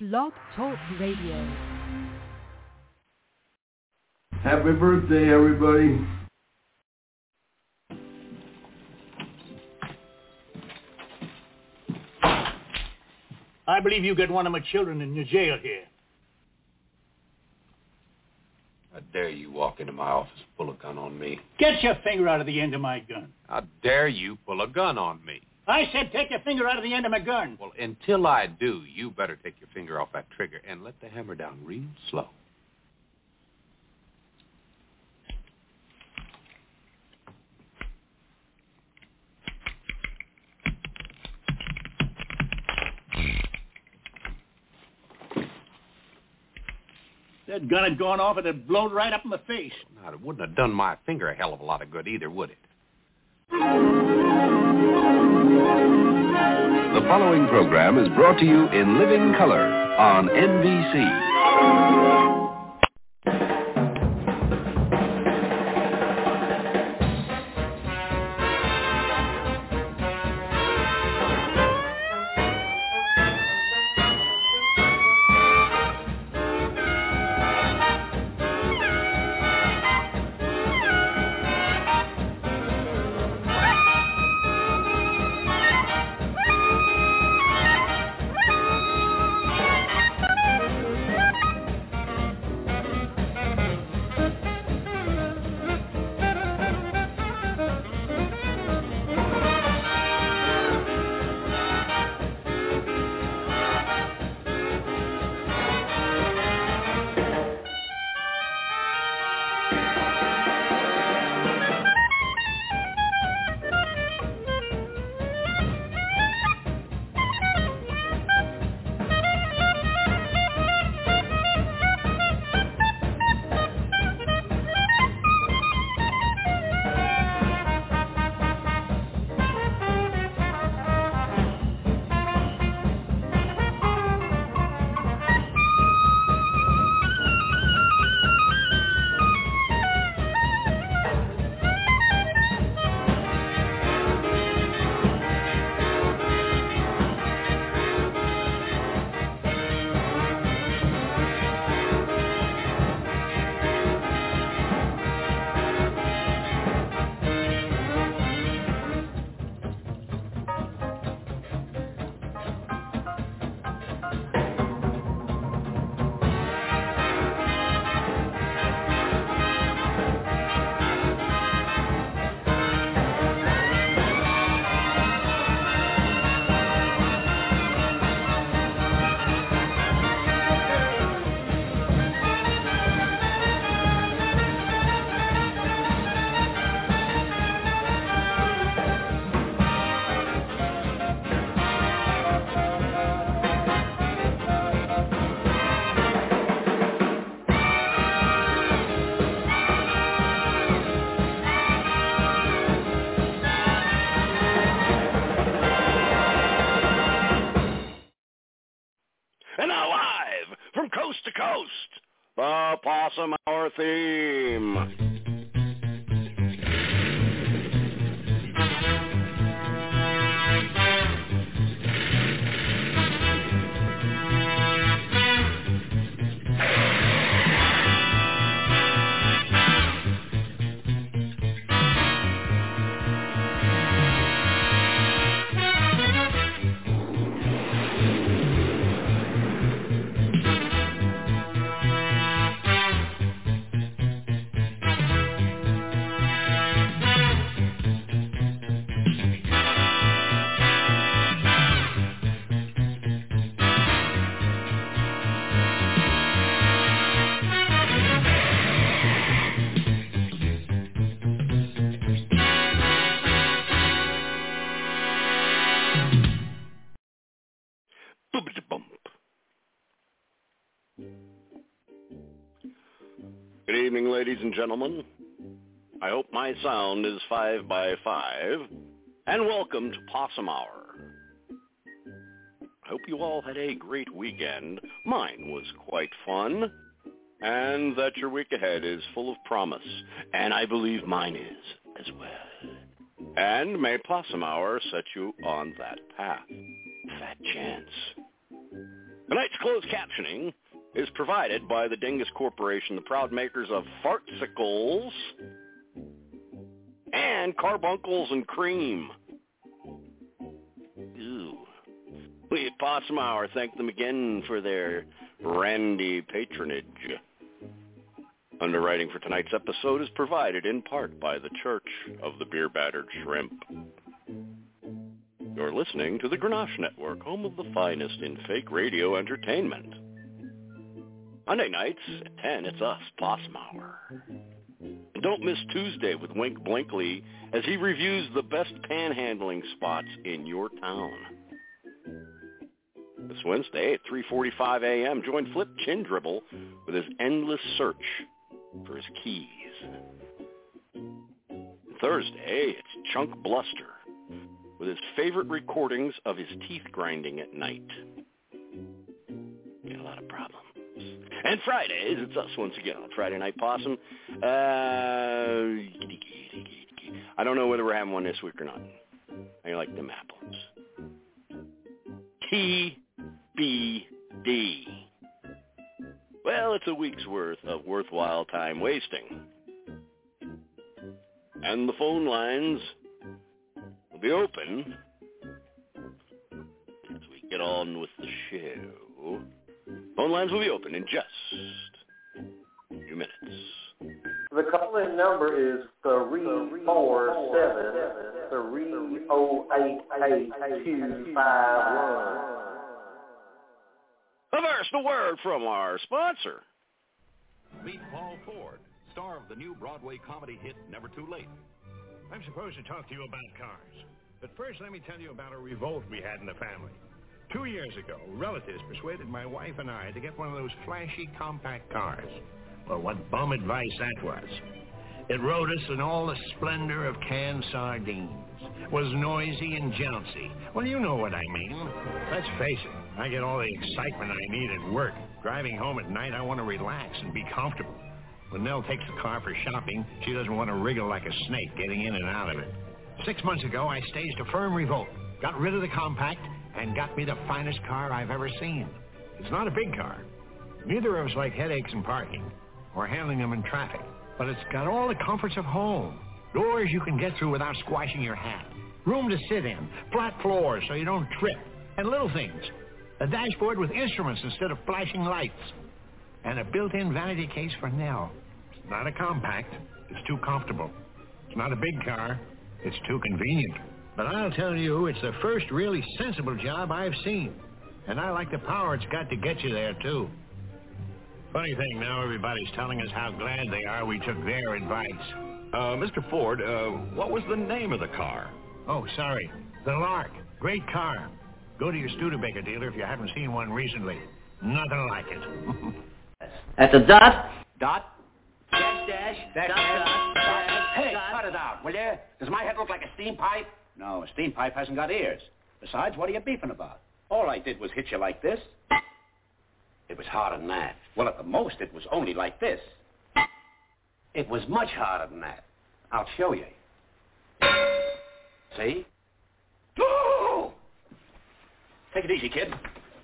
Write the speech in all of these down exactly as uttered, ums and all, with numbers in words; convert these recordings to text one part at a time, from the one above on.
Blog Talk Radio. Happy birthday, everybody. I believe you got one of my children in your jail here. How dare you walk into my office and pull a gun on me? Get your finger out of the end of my gun. How dare you pull a gun on me? I said take your finger out of the end of my gun. Well, until I do, you better take your finger off that trigger and let the hammer down real slow. That gun had gone off and it blown right up in my face. Now, it wouldn't have done my finger a hell of a lot of good either, would it? The following program is brought to you in living color on N B C. And now live from coast to coast, the Possum Hour theme. Good evening, ladies and gentlemen. I hope my sound is five by five, and welcome to Possum Hour. I hope you all had a great weekend. Mine was quite fun, and that your week ahead is full of promise, and I believe mine is as well. And may Possum Hour set you on that path. Fat chance. Tonight's closed captioning is provided by the Dingus Corporation, the proud makers of Fartsicles and Carbuncles and Cream. Ew. We at Possum Hour thank them again for their randy patronage. Underwriting for tonight's episode is provided in part by the Church of the Beer Battered Shrimp. You're listening to the Grenache Network, home of the finest in fake radio entertainment. Monday nights at ten, it's us, Possum Hour. And don't miss Tuesday with Wink Blinkley as he reviews the best panhandling spots in your town. This Wednesday at three forty-five a.m., join Flip Chindribble with his endless search for his keys. Thursday, it's Chunk Bluster with his favorite recordings of his teeth grinding at night. Got a lot of problems. And Fridays, it's us once again on Friday Night Possum. Uh, I don't know whether we're having one this week or not. I like them apples. T B D. Well, it's a week's worth of worthwhile time wasting. And the phone lines will be open as we get on with the show. Phone lines will be open in just a few minutes. The call-in number is three four seven, three oh eight, eight two five one. First, a word from our sponsor. Meet Paul Ford, star of the new Broadway comedy hit Never Too Late. I'm supposed to talk to you about cars. But first, let me tell you about a revolt we had in the family. Two years ago, relatives persuaded my wife and I to get one of those flashy compact cars. Well, what bum advice that was. It rode us in all the splendor of canned sardines, was noisy and jouncy. Well, you know what I mean. Let's face it, I get all the excitement I need at work. Driving home at night, I want to relax and be comfortable. When Nell takes the car for shopping, she doesn't want to wriggle like a snake getting in and out of it. Six months ago, I staged a firm revolt, got rid of the compact, and got me the finest car I've ever seen. It's not a big car. Neither of us like headaches in parking or handling them in traffic, but it's got all the comforts of home. Doors you can get through without squashing your hat. Room to sit in. Flat floors so you don't trip. And little things. A dashboard with instruments instead of flashing lights. And a built-in vanity case for Nell. It's not a compact. It's too comfortable. It's not a big car. It's too convenient. But I'll tell you, it's the first really sensible job I've seen. And I like the power it's got to get you there, too. Funny thing, now everybody's telling us how glad they are we took their advice. Uh, Mister Ford, uh, what was the name of the car? Oh, sorry. The Lark. Great car. Go to your Studebaker dealer if you haven't seen one recently. Nothing like it. At the dot. Dot. Dash, dash. Dash, dot, dash. Dot, dash. Hey, dot. Cut it out, will you? Does my head look like a steam pipe? No, a steam pipe hasn't got ears. Besides, what are you beefing about? All I did was hit you like this. It was harder than that. Well, at the most, it was only like this. It was much harder than that. I'll show you. See? Oh! Take it easy, kid.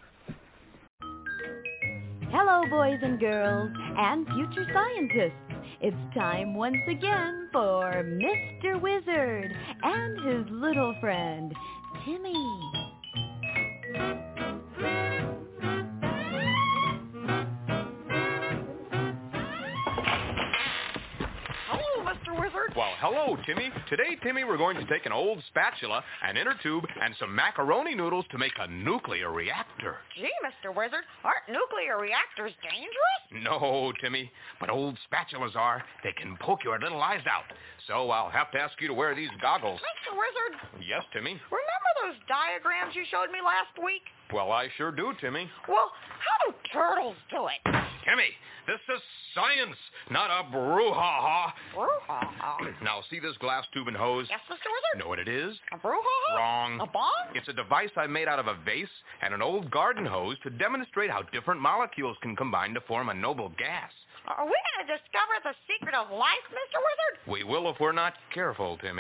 Hello, boys and girls, and future scientists. It's time once again for Mister Wizard and his little friend, Timmy. Well, hello, Timmy. Today, Timmy, we're going to take an old spatula, an inner tube, and some macaroni noodles to make a nuclear reactor. Gee, Mister Wizard, aren't nuclear reactors dangerous? No, Timmy, but old spatulas are. They can poke your little eyes out. So I'll have to ask you to wear these goggles. Mister Wizard. Yes, Timmy? Remember those diagrams you showed me last week? Well, I sure do, Timmy. Well, how do turtles do it? Timmy, this is science, not a brouhaha. Brouhaha? Now, see this glass tube and hose? Yes, Mister Wizard. Know what it is? A brouhaha? Wrong. A bong? It's a device I made out of a vase and an old garden hose to demonstrate how different molecules can combine to form a noble gas. Are we going to discover the secret of life, Mister Wizard? We will if we're not careful, Timmy.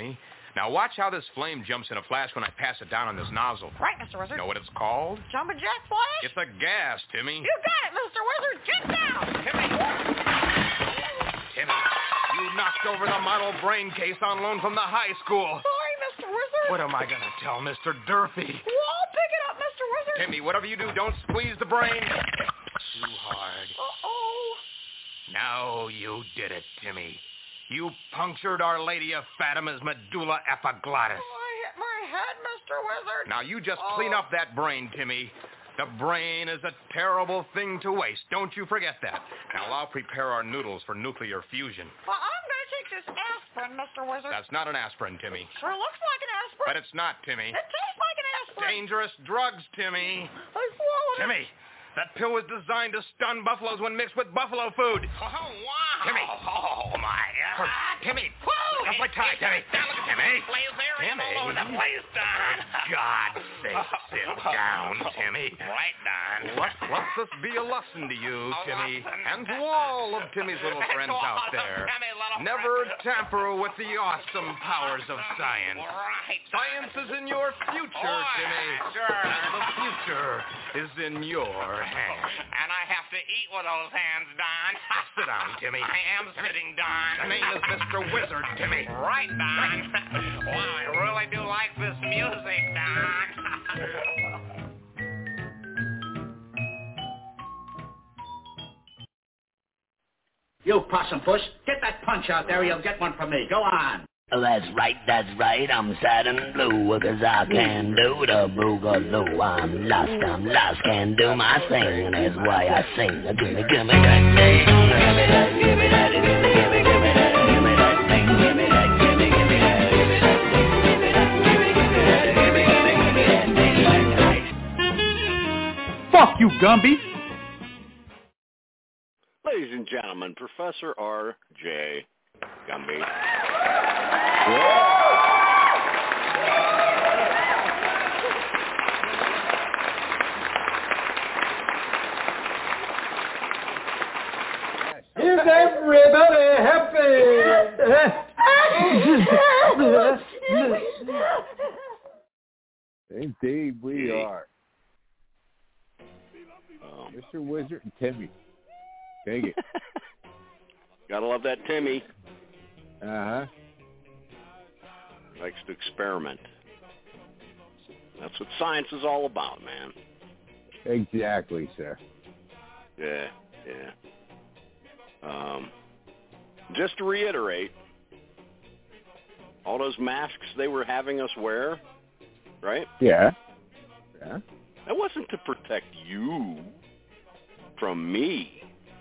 Now watch how this flame jumps in a flash when I pass it down on this nozzle. Right, Mister Wizard. Know what it's called? Jumping jack flash? It's a gas, Timmy. You got it, Mister Wizard. Get down. Timmy! Timmy, you knocked over the model brain case on loan from the high school. Sorry, Mister Wizard. What am I going to tell Mister Durfee? Well, pick it up, Mister Wizard. Timmy, whatever you do, don't squeeze the brain too hard. Uh-oh. Now you did it, Timmy. You punctured Our Lady of Fatima's medulla epiglottis. Oh, I hit my head, Mister Wizard. Now you just oh. clean up that brain, Timmy. The brain is a terrible thing to waste. Don't you forget that. Now I'll prepare our noodles for nuclear fusion. Well, I'm going to take this aspirin, Mister Wizard. That's not an aspirin, Timmy. Sure looks like an aspirin. But it's not, Timmy. It tastes like an aspirin. Dangerous drugs, Timmy. I swallowed it. Timmy, that pill was designed to stun buffaloes when mixed with buffalo food. Oh, wow. Timmy. Oh, my God. Timmy. Whoa. Don't play tie, Timmy. Timmy. Timmy. Timmy. All over the place, Don. For God's sake, sit down, Timmy. Right, Don. Let, let this be a lesson to you, A Timmy, lesson. and to all of Timmy's little friends out there. Never tamper with the awesome powers of science. Right. Science is in your future, Oh, Timmy. sure. And the future is in your hands. And I have to eat with those hands, Don. Sit down, Timmy. I am sitting, Don. My name is Mister Wizard, Timmy. Right, Don. Wow, I really do like this music, Don. You possum puss, get that punch out there or you'll get one from me. Go on. Oh, that's right, that's right, I'm sad and blue, cause I can do the boogaloo. I'm lost, I'm lost, can do my thing, that's why I sing. Gimme, gimme that thing, gimme that, gimme that, gimme, gimme, gimme that, gimme that thing, gimme that, gimme, gimme that, gimme that thing, gimme that, gimme, gimme that, gimme, gimme, gimme that thing. Fuck you, Gumby! Ladies and gentlemen, Professor R J Gumby. Is everybody happy? Indeed, we are. Um, Mister Wizard and Timmy. Take it. Gotta love that Timmy. Uh-huh. Likes to experiment. That's what science is all about, man. Exactly, sir. Yeah, yeah. Um, just to reiterate, all those masks they were having us wear, right? Yeah. Yeah. That wasn't to protect you from me.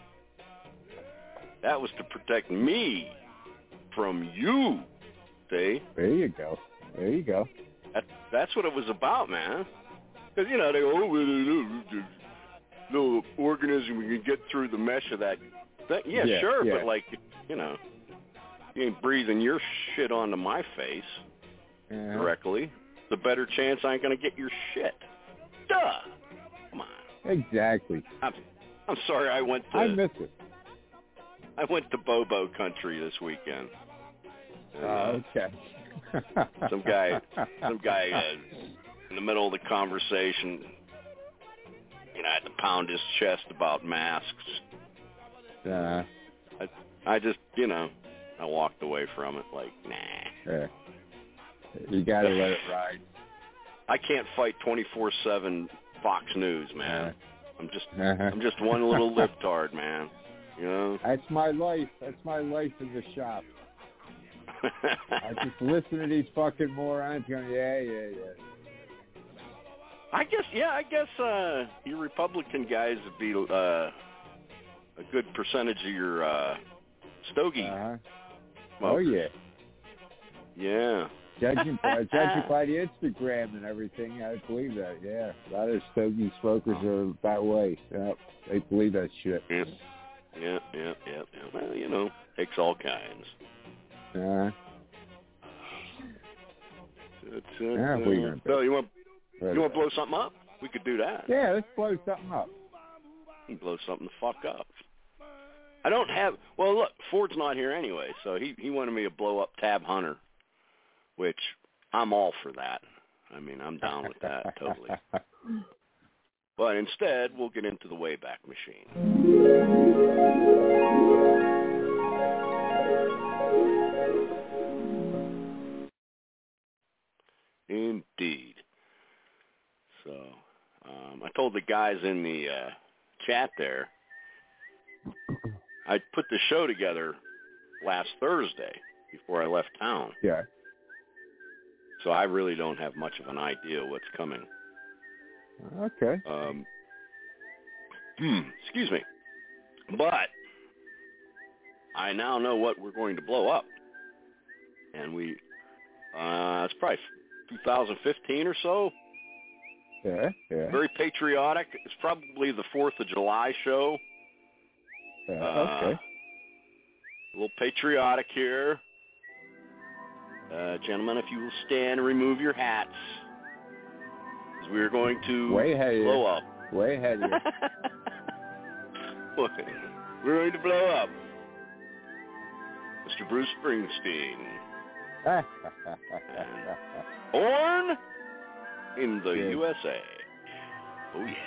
That was to protect me from you. See? There you go. There you go. That, that's what it was about, man. Because, you know, they go, oh, the little organism, we can get through the mesh of that thing. Yeah, Yeah, sure, yeah. but, like, you know, you ain't breathing your shit onto my face Uh-huh. directly. The better chance I ain't going to get your shit. Duh. Come on. Exactly. I'm, I'm sorry I went to... I miss it. I went to Bobo country this weekend. And, uh, Oh, okay. some guy, some guy uh, in the middle of the conversation, you know, had to pound his chest about masks. Uh, I, I just, you know, I walked away from it like, nah. yeah. You got to let it ride. I can't fight twenty-four seven Fox News, man. Uh, I'm just, uh-huh. I'm just one little libtard, man. You know. That's my life. That's my life in the shop. I just listen to these fucking morons going, yeah, yeah, yeah. I guess, yeah, I guess uh, you Republican guys would be uh, a good percentage of your uh, stogie. Uh-huh. smokers. Oh, yeah. Yeah. Judging, uh, judging by the Instagram and everything, I believe that, yeah. A lot of stogie smokers are that way. Yep. They believe that shit. Yeah, yeah, yeah, yeah. yeah. Well, you know, takes all kinds. Uh, It's, uh, yeah, uh, what are you gonna Bill, you want Right. you want to blow something up? We could do that. Yeah, let's blow something up. You can blow something the fuck up. I don't have. Well, look, Ford's not here anyway, so he he wanted me to blow up Tab Hunter. which I'm all for that. I mean, I'm down with that totally. But instead, we'll get into the Wayback Machine. Indeed. So, um, I told the guys in the uh, chat there, I put the show together last Thursday before I left town. Yeah. So I really don't have much of an idea what's coming. Okay. Um, excuse me. But I now know what we're going to blow up. And we, uh, it's probably two thousand fifteen or so. Yeah, yeah. Very patriotic. It's probably the fourth of July show. Yeah, uh, okay. A little patriotic here. Uh, gentlemen, if you will stand and remove your hats, we're going to Way ahead of blow you. up. Way ahead of you. We're going to blow up Mister Bruce Springsteen. Born in the Good. U S A. Oh, yeah.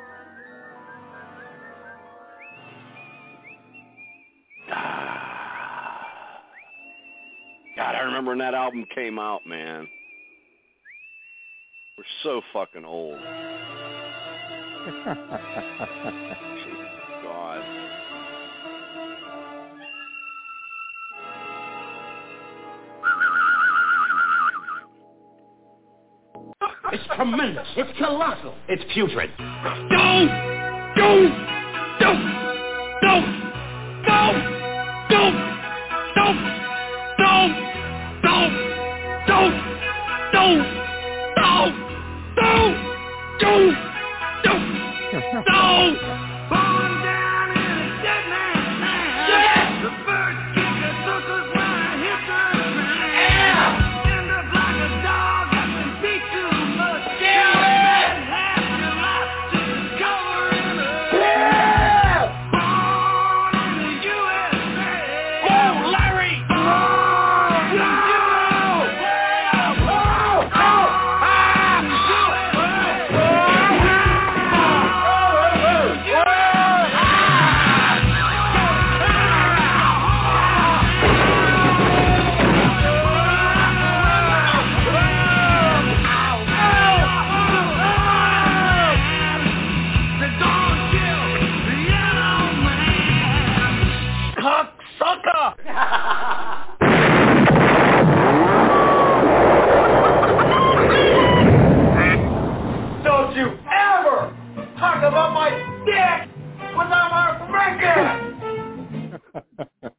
Ah. God, I remember when that album came out, man. We're so fucking old. God. It's tremendous. It's colossal. It's putrid. Don't! Don't! Don't! Don't! Don't! Don't! Don't! Don't! Don't! Don't! Don't! Don't! Don't! Don't! Don't! Don't! Born down in a dead man's land. Yeah! The first kick that took us when I hit the ground. Yeah! End up like a dog that's been beat too much. Yeah! Half your life to discover in a yeah! Born in the U S A. Oh, Larry! Oh, no! Don't you ever talk about my dick without my freaking!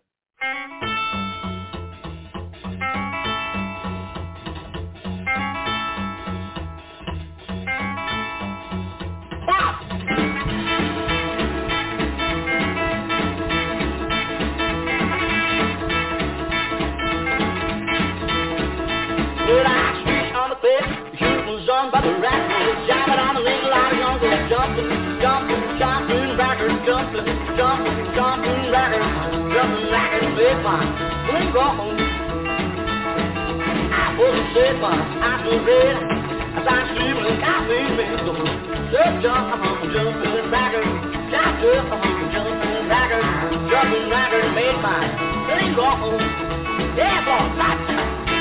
Good eye, street on the bed, the shoot was on by the rack, jamming on the ring, a lot of young girls jumping, jumping, jumping, rackers, jumping, jumping, jumping, rackers, jumping, rackers, big fun, bling wrong. I wasn't safe, but I feel red, as I'm streaming and coffee, man, going, jump, jump, jumping, rackers, jump, jump, jumping, rackers, jumping, rackers, made fun, bling wrong. Yeah, boy, stop.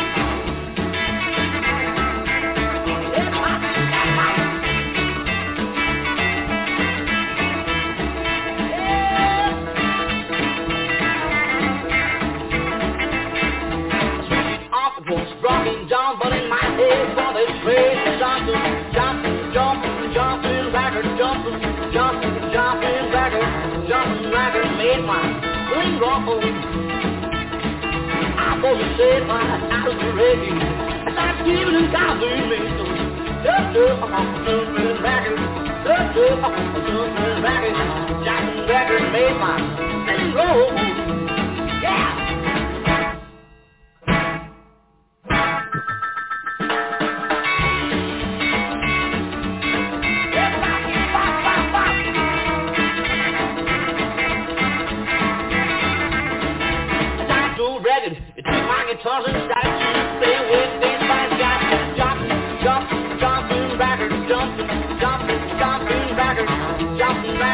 Rocking down, but in my head, while they trade jumping, jumping, jumping, jumping, ragged, jumping, jumping, jumping, ragged, jumping, ragged, made my ring rumble. I wasn't said my I was ready. As I'm giving and counting me, just up, jumping, ragged, just up, jumping, ragged, jumping, ragged, made my ring roll. Yeah. It took my guitars and started to play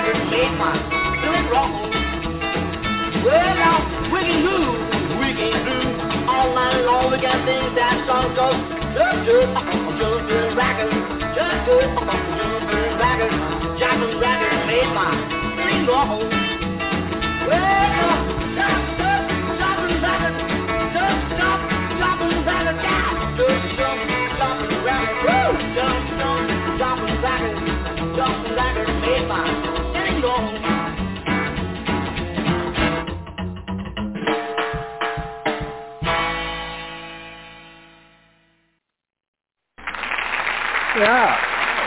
ragged made my silly rumble. Well, now, wiggy loo, wiggy loo. All night long we got things that song goes. Just do it, just do it, ragged. Just do it, just do it, ragged. Jopping ragged made my silly rumble. Well, now, just, just, jopping ragged. Just, jump, jopping ragged. Yeah, just jump, jopping ragged. Woo! Jump, jump, jopping ragged. Jopping ragged made my silly rumble. Yeah.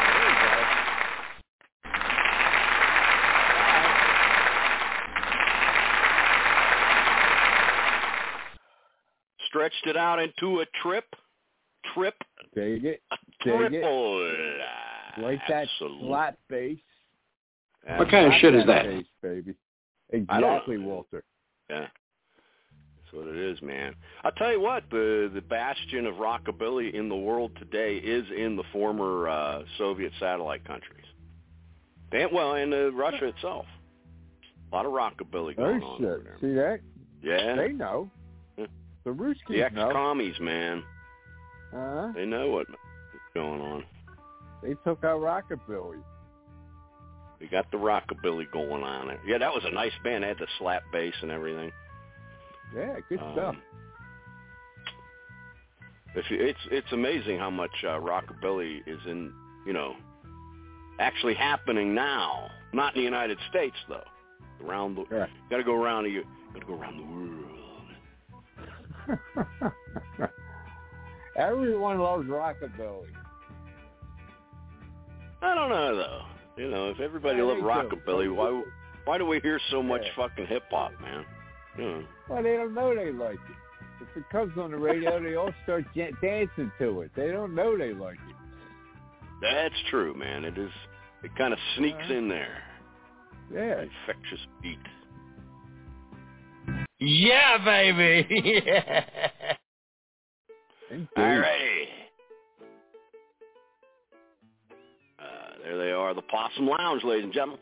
Stretched it out into a trip. Trip. Dig it. Dig Triple. it. Like that flat bass. What kind of shit is that? Bass, baby. I don't Exactly, know. Walter. Yeah. That's what it is, man. I'll tell you what, the the bastion of rockabilly in the world today is in the former uh, Soviet satellite countries. And, well, and uh, Russia itself. A lot of rockabilly going Oh, on shit. over there. See that? Yeah. They know. Yeah. The Ruskies The know. ex-commies, man. Uh-huh. They know what's going on. They took out rockabilly. We got the rockabilly going on there. Yeah, that was a nice band. They had the slap bass and everything. Yeah, good Um, stuff. If you, it's it's amazing how much uh, rockabilly is in, you know, actually happening now. Not in the United States though. Around the, yeah. got to go around the, got to go around the world. Everyone loves rockabilly. I don't know though. You know, if everybody Yeah, loved they do. rockabilly, why why do we hear so much Yeah. fucking hip hop, man? You know. Well, they don't know they like it. If it comes on the radio, they all start j- dancing to it. They don't know they like it. That's true, man. It is. It kind of sneaks Uh-huh. in there. Yeah. Infectious beat. Yeah, baby. Yeah. Indeed. All righty. Uh, there they are, the Possum Lounge, ladies and gentlemen.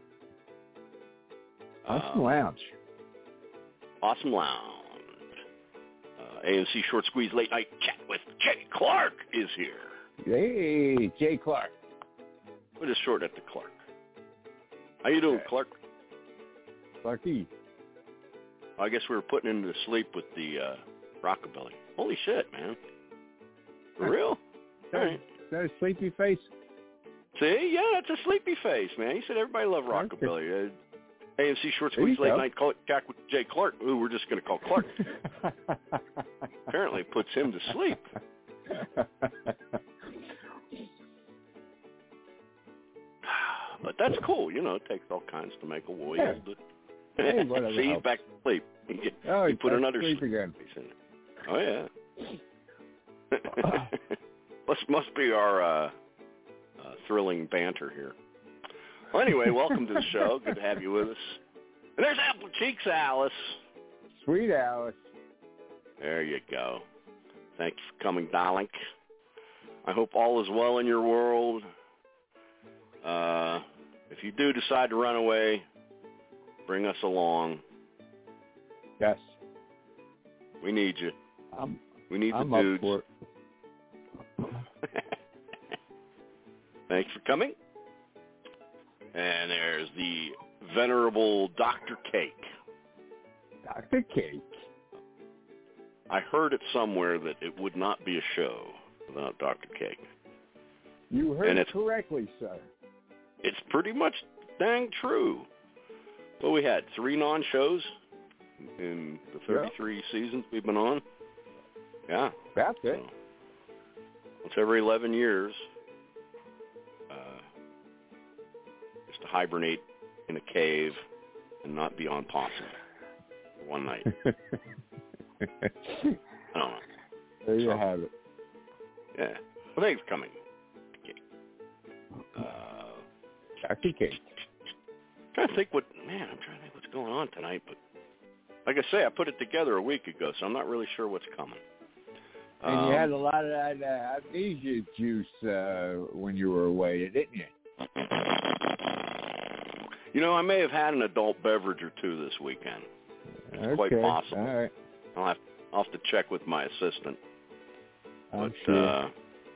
Possum Uh, Lounge. Possum Lounge. Uh, A M C Short Squeeze Late Night Chat with Jay Clark is here. Hey, Jay Clark. Put his short at the Clark. How you doing, Clark? Clarky. I guess we were putting him to sleep with the uh, rockabilly. Holy shit, man. For real? All right. Is that a sleepy face? See? Yeah, that's a sleepy face, man. You said everybody loved rockabilly. Uh, A M C Short Squeeze Late Night Chat with Jay Clark, who we're just going to call Clark. Apparently puts him to sleep. But that's cool. You know, it takes all kinds to make a warrior. Yeah. But Hey, whatever see, he's helps. back to sleep. You, get, Oh, you he's put back to another sleep sleep again. face in there. Oh, yeah. must, must be our uh, uh, thrilling banter here. Well, anyway, welcome to the show. Good to have you with us. And there's Apple Cheeks Alice. Sweet Alice. There you go. Thank you for coming, darling. I hope all is well in your world. Uh, if you do decide to run away, bring us along. Yes. We need you. I'm, we need I'm the up dudes. for it. Thanks for coming. And there's the venerable Doctor Cake. Doctor Cake. I heard it somewhere that it would not be a show without Doctor Cake. You heard And it it's- correctly, sir. It's pretty much dang true. Well, we had three non-shows in the thirty-three seasons we've been on. Yeah. That's it. So, once every eleven years, uh, just to hibernate in a cave and not be on Possum for one night. I don't know. There you So- have it. Yeah. Well, thanks for coming. Uh, Doctor Cake. trying to think what, man, I'm trying to think what's going on tonight, but like I say, I put it together a week ago, so I'm not really sure what's coming. And Um, you had a lot of that uh, amnesia juice uh, when you were away, didn't you? You know, I may have had an adult beverage or two this weekend. It's okay. quite possible. All right. I'll have, I'll have to check with my assistant. I'm but, sure. uh,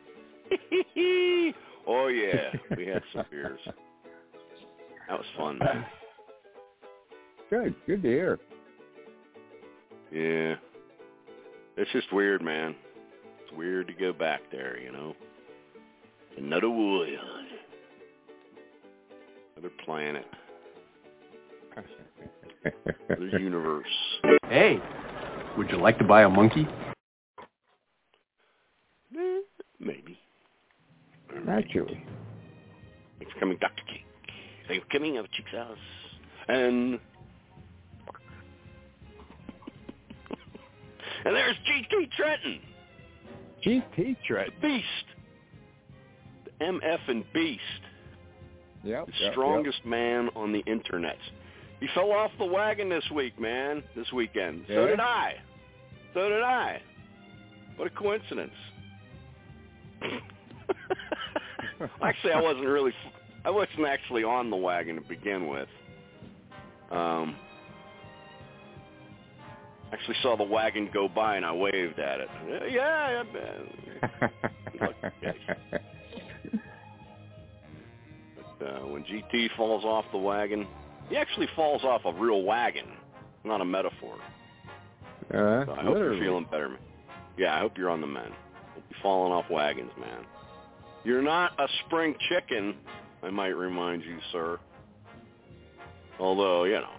oh, yeah, we had some beers. That was fun, man. Good. Good to hear. Yeah. It's just weird, man. It's weird to go back there, you know. Another world. Another planet. Another universe. Hey, would you like to buy a monkey? Maybe. Naturally. Thanks for coming, Doctor King. Thanks for coming, I have a chick's house. And... and there's G T Trenton. G T Trenton. Beast. The M F and Beast. Yep, the yep, strongest yep. man on the internet. He fell off the wagon this week, man. This weekend. Yeah. So did I. So did I. What a coincidence. Actually, I wasn't really... I wasn't actually on the wagon to begin with. Um... Actually saw the wagon go by and I waved at it. Yeah, yeah. But uh, when G T falls off the wagon, he actually falls off a real wagon, not a metaphor. Uh, so I hope literally. you're feeling better, man. Yeah, I hope you're on the mend. Hope you're falling off wagons, man. You're not a spring chicken, I might remind you, sir. Although, you know,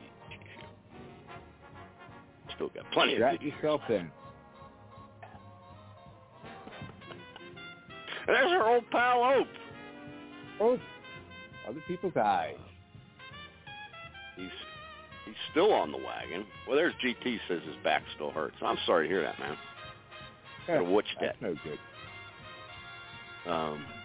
still got plenty Got of good yourself in. And there's our old pal Ope. Oh, other people's eyes. He's he's still on the wagon. Well, there's G T says his back still hurts. I'm sorry to hear that, man. Yeah, Gotta watch that. That's no good. Um,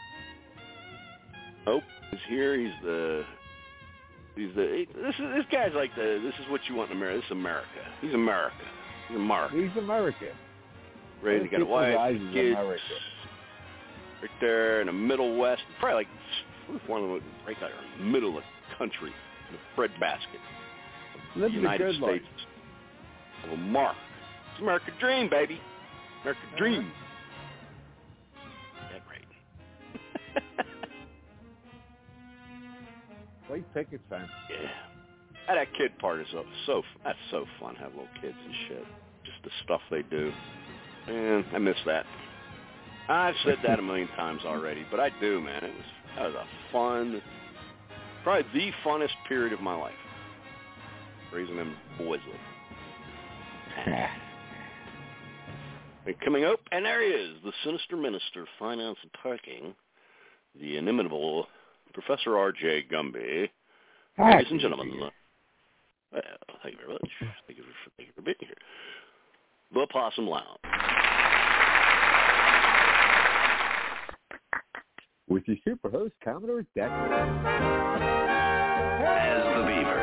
Ope is here. He's the he's the he, this is this guy's like the this is what you want in America. This is America. He's America. He's America. He's America. Ready to get a wife, kids. America. Right there in the Middle West, probably like one of the right there, in the middle of the country, in the breadbasket. Living United a good States life. of America. It's America dream, baby. America dream. That right. Late tickets time. Yeah. And that kid part is so, so that's so fun. Have little kids and shit. Just the stuff they do. Man, I miss that. I've said that a million times already, but I do, man. It was that was a fun, probably the funnest period of my life. Raising them boys up. And coming up, and there he is, the sinister minister of finance and parking, the inimitable Professor R J Gumby. Hi. Ladies and gentlemen, uh, well, thank you very much. Thank you for, thank you for being here. The Possum Lounge. With your super host, Commodore Decker. As the Beaver.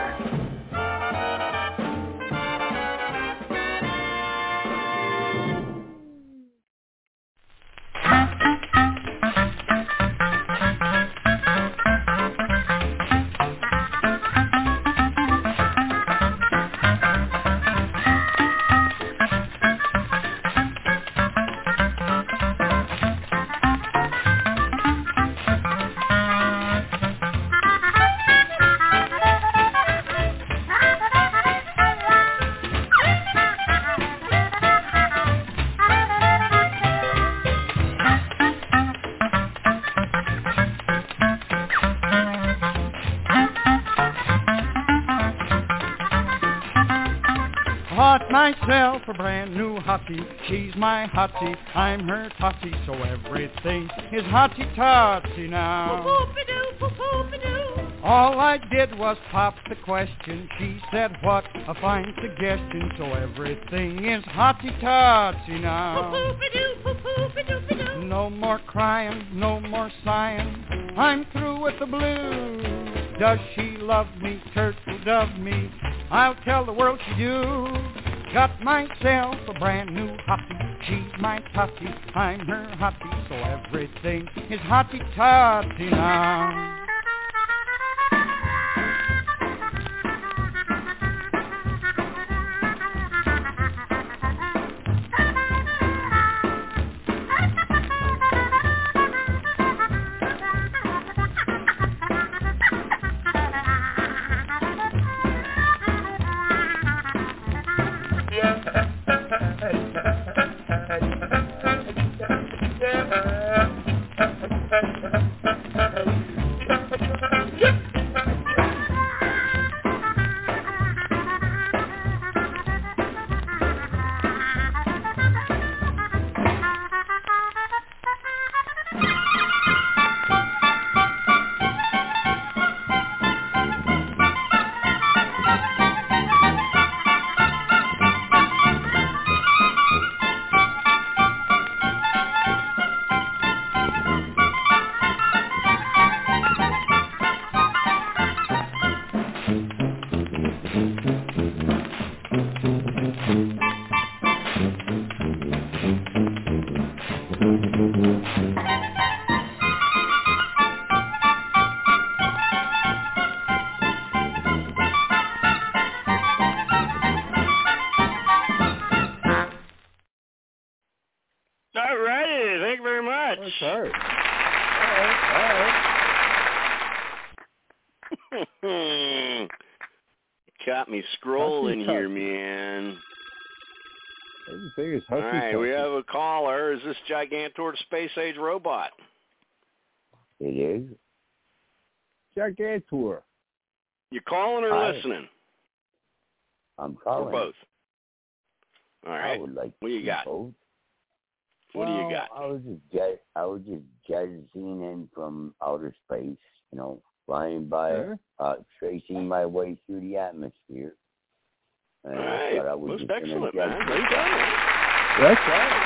Myself a brand new hottie, she's my hottie, I'm her tottie, so everything is hotty-totty now. Poo-poo-be-doo, poo-poo-be-doo. All I did was pop the question, she said what a fine suggestion, so everything is hotty-totty now. Poo-poo-be-doo, poo-poo-be-doo-be-doo. No more crying, no more sighing, I'm through with the blues. Does she love me, turtle dove me, I'll tell the world she do. Got myself a brand new hottie, she's my tottie, I'm her hottie, so everything is hotty-totty now. All right. All right. All right. Got me scrolling here, man. Everything is All hussy right, we pussy. have a caller. Is this Gigantor Space Age Robot? It is. Gigantor. You calling or Hi. listening? I'm calling. Or both? All right. I would like what do you to got? Both. What well, do you got? I was just jet, I was just jettisoning in from outer space, you know, flying by, Huh? uh, tracing my way through the atmosphere. And All I right. thought I would Most just excellent, interject- man. There you go, man. That's right.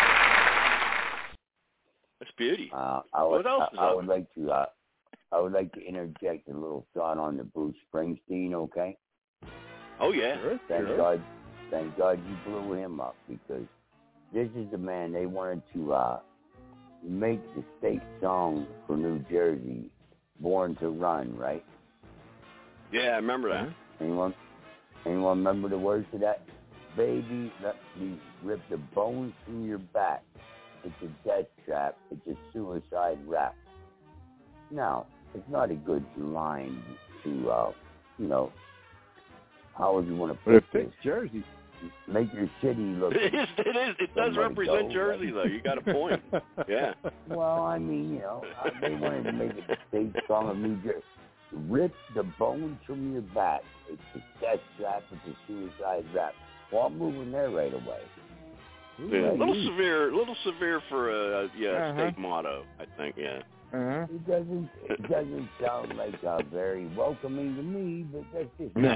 That's beauty. Uh, I would, What else I, is I up? would like to, uh, I would like to interject a little thought on the Bruce Springsteen, okay? Oh, yeah. Sure, Thank sure. God, thank God you blew him up, because this is the man they wanted to uh, make the state song for New Jersey, "Born to Run," right? Yeah, I remember that. Anyone? Anyone remember the words to that? Baby, let me rip the bones from your back. It's a death trap. It's a suicide rap. Now, it's not a good line to, uh, you know, how would you want to But it put fits this? Jersey. Make your city look. It is. It is. It does Somebody represent go, Jersey, right? though. You got a point. Yeah. Well, I mean, you know, uh, they wanted to make it the state song of New Jersey. Rip the bones from your back. It's a death trap. It's a suicide rap. Well, I'm moving there right away. Yeah, a Right. little severe. A little severe for a yeah Uh-huh. state motto, I think. Yeah. Uh-huh. It doesn't. It doesn't sound like uh, very welcoming to me, but that's just No.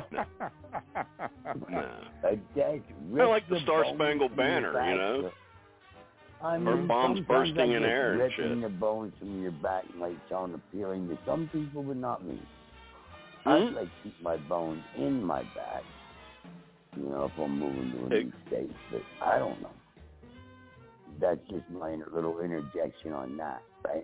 no. No. A death. I like the Star Spangled Banner, you know. I mean, Or bombs sometimes bursting I in get air and ripping shit. the bones from your back might sound appealing to some people, but not me. Hmm? I'd like to keep my bones in my back, you know, if I'm moving to a new state, but I don't know. That's just my little interjection on that, right?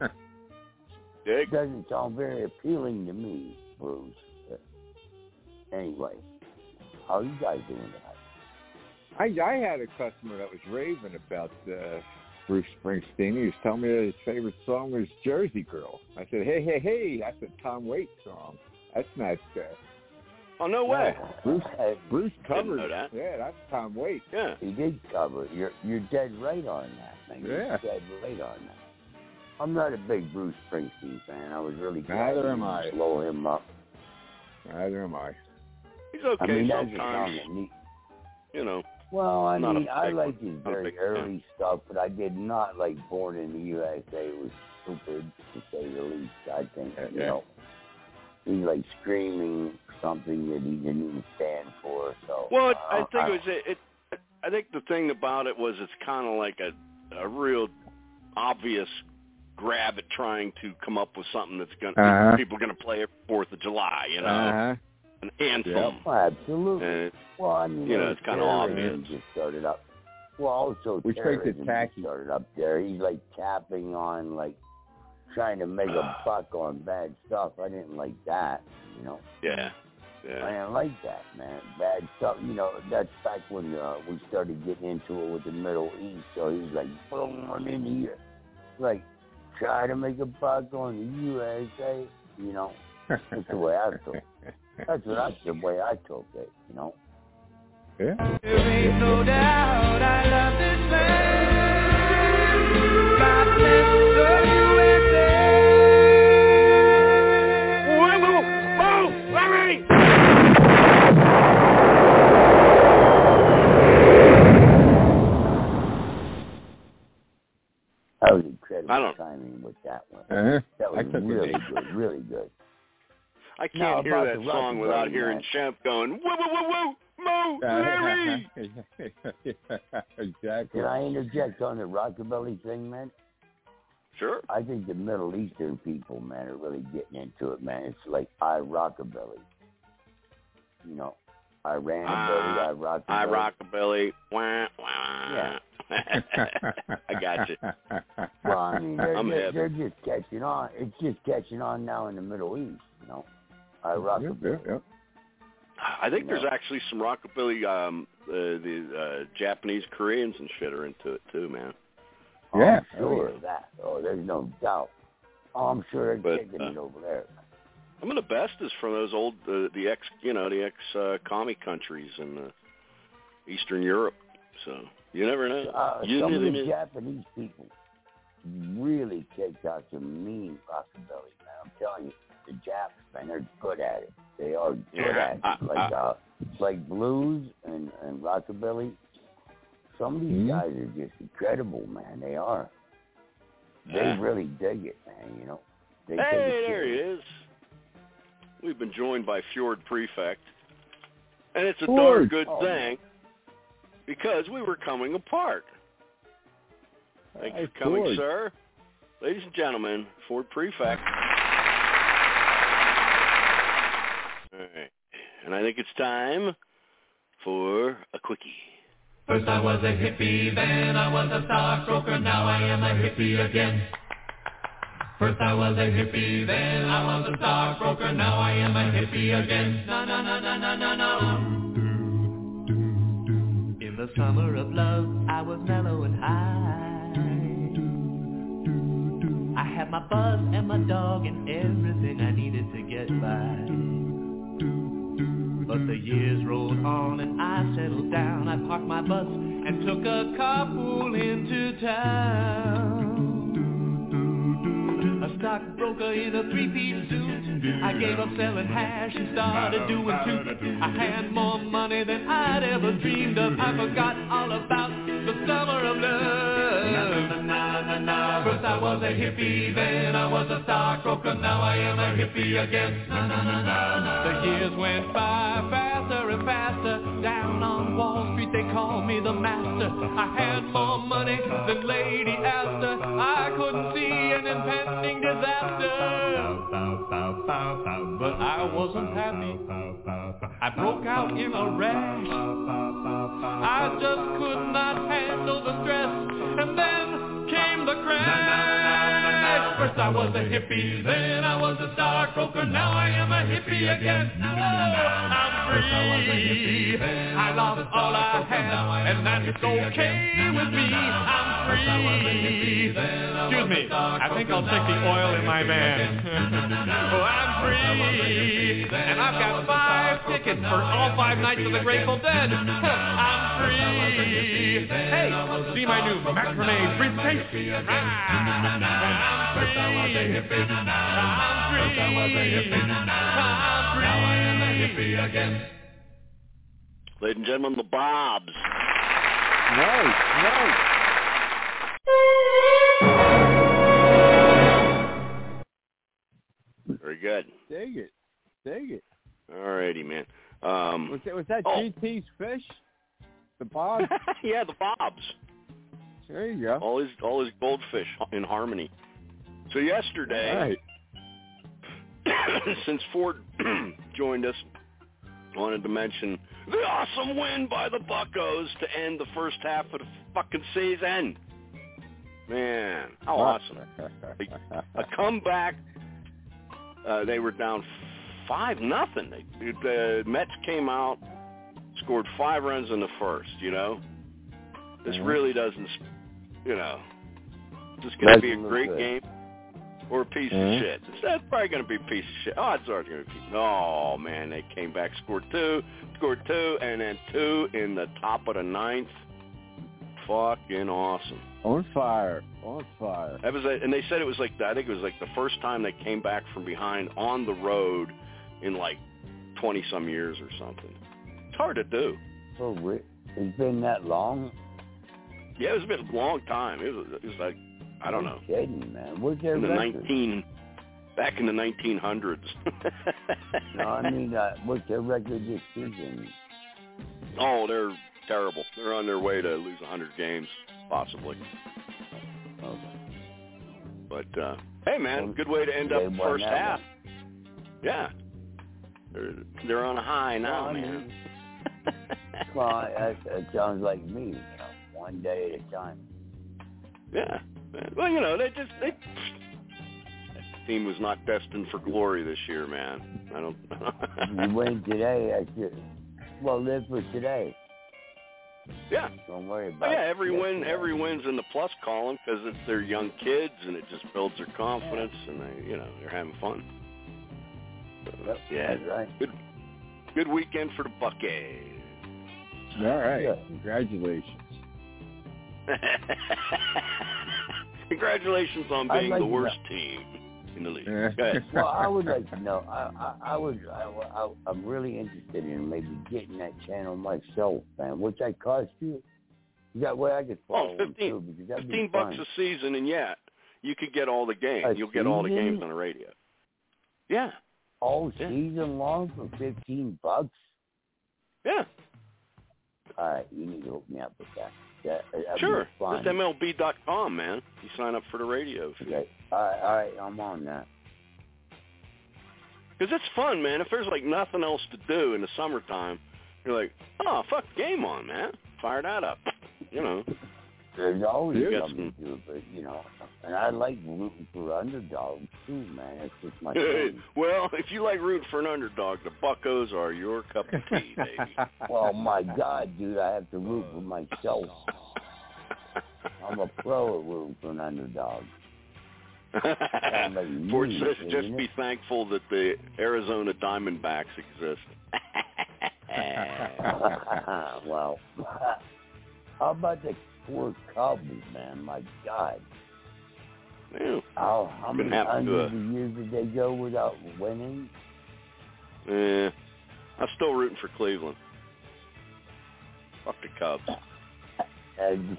Dig. It doesn't sound very appealing to me, Bruce. But anyway, how are you guys doing tonight? I I had a customer that was raving about uh, Bruce Springsteen. He was telling me that his favorite song was Jersey Girl. I said, hey, hey, hey, that's a Tom Waits song. That's not good. Oh, no way. Yeah. Bruce, Hey, Bruce covered know that. Yeah, that's Tom Waits. Yeah. he did cover it. You're you're dead right on that, man. You're Yeah. dead right on that. I'm not a big Bruce Springsteen fan. I was really glad Neither you am I. slow him up. Neither am I. He's okay I mean, that's a sometimes. song that neat. You know. Well, I Not a mean, I big liked one. his Not a very big early stuff, but I did not like Born in the U S A. It was stupid, to say the least, I think. You Yeah. know, he's like screaming something that he didn't even stand for. So, Well, it, uh, I think I it was it, it. I think the thing about it was it's kind of like a a real obvious grab at trying to come up with something that's going to Uh-huh. people are going to play it Fourth of July. You know, Uh-huh. an anthem. Yep. Well, absolutely. And it- Well, I mean, You know, there it's was kinda terrorism obvious. just started up. Well, also Which makes it terrorism tacky. just started up there. He's like tapping on, like, trying to make a buck on bad stuff. I didn't like that, you know. yeah, I yeah. didn't like that, man. Bad stuff, you know. That's back when uh, we started getting into it with the Middle East. So he was like, boom, I'm in here. Like, try to make a buck on the U S A, you know. That's the way I took it. That's what I, the way I took it, you know. Yeah. There ain't no doubt I love this man. God bless the U S A. Whoa, whoa, whoa, Larry! That was I incredible don't- timing with that one. Uh-huh. That I was took it really easy. good, really good. I Now, can't hear about that the song Rocky without Road, hearing man. Shemp going, whoa, whoa, whoa, whoa, Mo, Larry! Exactly. Can I interject on the rockabilly thing, man? Sure. I think the Middle Eastern people, man, are really getting into it, man. It's like I rockabilly. You know, I ran a billy, I rockabilly. I rockabilly. Wah, wah. Yeah. I got you. Well, I mean, they're, I'm just, heavy. they're just catching on. It's just catching on now in the Middle East, you know. I rockabilly. Yeah, yeah, yeah. I think You there's know. actually some rockabilly. Um, uh, the uh, Japanese, Koreans, and shit are into it too, man. Oh, Yeah, I'm sure of that. Oh, there's no doubt. Oh, I'm sure they're But, taking uh, it over there. I mean, the best is from those old, uh, the ex, you know, the ex uh, commie countries in uh, Eastern Europe. So you never know. Uh, you some never of the know. Japanese people really kicked out some mean rockabilly, man. I'm telling you, the Japs, man, they're good at it. They are good Yeah, at it. uh, Like uh, uh, like blues and, and rockabilly. Some of these Mhm. guys are just incredible, man. They are. They Yeah. really dig it, man, you know. They Hey, take it there he serious. is. We've been joined by Fjord Prefect, and it's a Fjord. darn good Oh, thing because we were coming apart. Thank you Hi, for coming, Fjord. sir. Ladies and gentlemen, Fjord Prefect. All right. And I think it's time for a quickie. First I was a hippie, then I was a stockbroker, now I am a hippie again. First I was a hippie, then I was a stockbroker, now I am a hippie again. Na na na na na na na. In the summer of love, I was mellow and high. I had my buzz and my dog and everything I needed to get by. But the years rolled on and I settled down. I parked my bus and took a carpool into town. A stockbroker in a three-piece suit. I gave up selling hash and started doing toot. I had more money than I'd ever dreamed of. I forgot all about the summer of love. First I was a hippie, then I was a stockbroker, now I am a hippie again. The years went by faster and faster. Down on Wall Street they called me the master. I had more money than Lady Astor. I couldn't see an impending disaster. But I wasn't happy. I broke out in a rash. I just could not handle the stress. And then came the crash. First I was a hippie, then I was a stockbroker, now I am a hippie again. I'm free. I lost all I had, and that's okay with me. I'm free. Excuse me, I think I'll check the oil in my van. Oh, I'm free, and I've got five tickets for all five nights of the Grateful Dead. I'm free. Hey, see my new macrame briefcase. Ah, I'm free. I'm free. I'm free. Now I am a hippie again. Ladies and gentlemen, the Bobs. Nice, nice. Very good. Dig it. Dig it. All righty, man. Um, Was that, was that oh. G T's fish? The Bobs? Yeah, the Bobs. There you go. All his all his goldfish in harmony. So yesterday, Right. since Ford joined us, I wanted to mention the awesome win by the Buccos to end the first half of the fucking season. Man, how awesome. A, a comeback. Uh, they were down five nothing. The Mets came out, scored five runs in the first, you know. This really doesn't, you know, is this going to be a great game or a piece Mm-hmm. of shit? It's that's probably going to be a piece of shit. Oh, it's already going to be. Oh, man, they came back, scored two, scored two, and then two in the top of the ninth. Fucking awesome. On fire. On fire. That was, a, and they said it was like, I think it was like the first time they came back from behind on the road in like twenty-some years or something. It's hard to do. Oh, it's been that long? Yeah, it was been a long time. It was, it was like, I don't know. You're kidding, man. What's their in the record? nineteen, back in the nineteen hundreds. No, I mean, uh, what's their record this season? Oh, they're terrible. They're on their way to lose one hundred games, possibly. Okay. But, uh, hey, man, good way to end up They the won first that half. one. Yeah. They're, they're on a high now, Well, I man. mean, well, that, that sounds like me, you know, one day at a time. Yeah. Well, you know, they just, they, that team was not destined for glory this year, man. I don't. You win today, I should, well, live for today. Yeah. Don't worry Oh, about yeah, it. every Yes, win, yes. every win's in the plus column because it's their young kids and it just builds their confidence and they, you know, they're having fun. So, Yep, yeah, that's right. Good, good weekend for the Buckeyes. All right. Yeah. Congratulations. Congratulations on I'd being like the to worst know- team in the league. Go ahead. Well, I would like to know. I, I, I would. I, I, I'm really interested in maybe getting that channel myself, man. What's that cost you? That way I could follow Oh, them fifteen, too, because that'd fifteen be bucks fun. a season, and yeah, you could get all the games. A You'll get all the season? games on the radio. Yeah. All Yeah. season long for fifteen bucks. Yeah. All right, you need to hook me up with that. that that'd Sure. be fun. Just M L B dot com, man. You sign up for the radio feed. Okay. All right, all right, I'm on that. Because it's fun, man. If there's, like, nothing else to do in the summertime, you're like, oh, fuck, game on, man. Fire that up. You know. There's always You got something some- to it, but, you know, and I like rooting for underdogs, too, man. That's just my thing. Well, if you like rooting for an underdog, the Buccos are your cup of tea, baby. Well, my God, dude, I have to root for myself. I'm a pro at rooting for an underdog. Ford says isn't just it? be thankful that the Arizona Diamondbacks exist. Well, how about the poor Cubs, man? My God. Yeah. How, how Been many happy to, uh, hundreds of years did they go without winning? Yeah. I'm still rooting for Cleveland. Fuck the Cubs. And-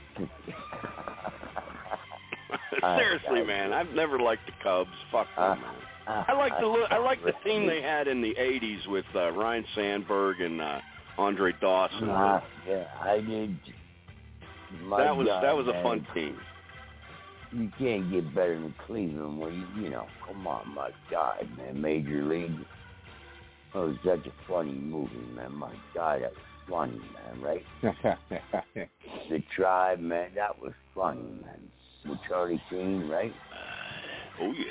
Seriously, man, I've never liked the Cubs. Fuck them, man. I like the look, I like the team they had in the eighties with uh, Ryan Sandberg and uh, Andre Dawson. Uh, yeah, I did. My that was God, that was a man. fun team. You can't get better than Cleveland when you, you know, come on, my God, man, Major League. Oh, it was such a funny movie, man. My God, that was funny, man, right? The Tribe, man, that was funny, man. With Charlie Sheen, right? Oh, yeah.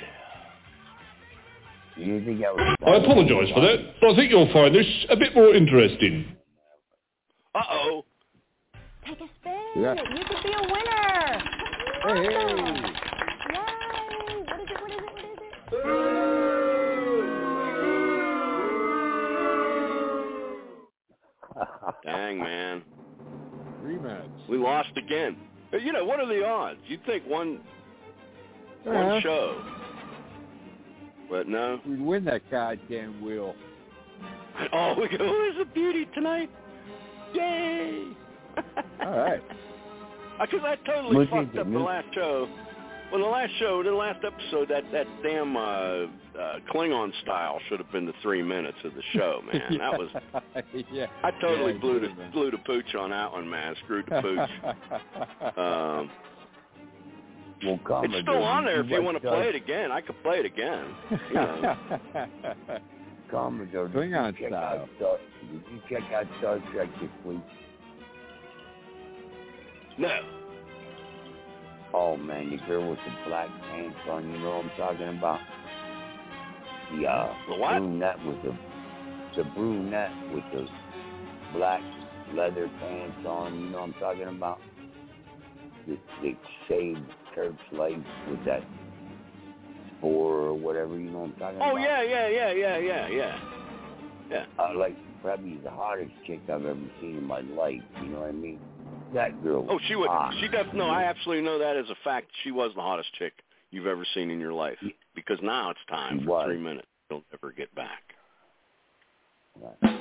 You didn't think that was I apologise for that, but I think you'll find this a bit more interesting. Uh-oh. Take a spin. Yeah. You could be a winner. Hey, hey. Yay. What is it? What is it? What is it? Dang, man. Rematch. We lost again. You know, what are the odds? You'd think one one Uh-huh. show. But no. We'd win that goddamn wheel. Oh, we go, there's a beauty tonight. Yay! All right. Because I totally Look fucked at up the you. last show. Well, the last show, the last episode, that, that damn uh, uh, Klingon style should have been the three minutes of the show, man. That was... yeah. I totally Yeah, blew, good, the, man. blew the pooch on that one, man. Screwed the pooch. um, Well, Commodore, it's still on there if you like want to Star- play it again. I could play it again. You know. Commodore, did Klingon you check style. out Star, did you check out Star Trek this week? No. Oh, man, the girl with the black pants on, you know what I'm talking about? The, uh, The what? brunette with the, the brunette with the black leather pants on, you know what I'm talking about? The, the shaved Turk's life with that spore or whatever, you know what I'm talking Oh, about? yeah, yeah, yeah, yeah, yeah, yeah. Yeah. Uh, like, probably the hottest chick I've ever seen in my life, you know what I mean? That girl. Oh, she would. hot. She def. No, I absolutely know that as a fact. She was the hottest chick you've ever seen in your life. Because now it's time She for was. three minutes. You'll never get back. Right.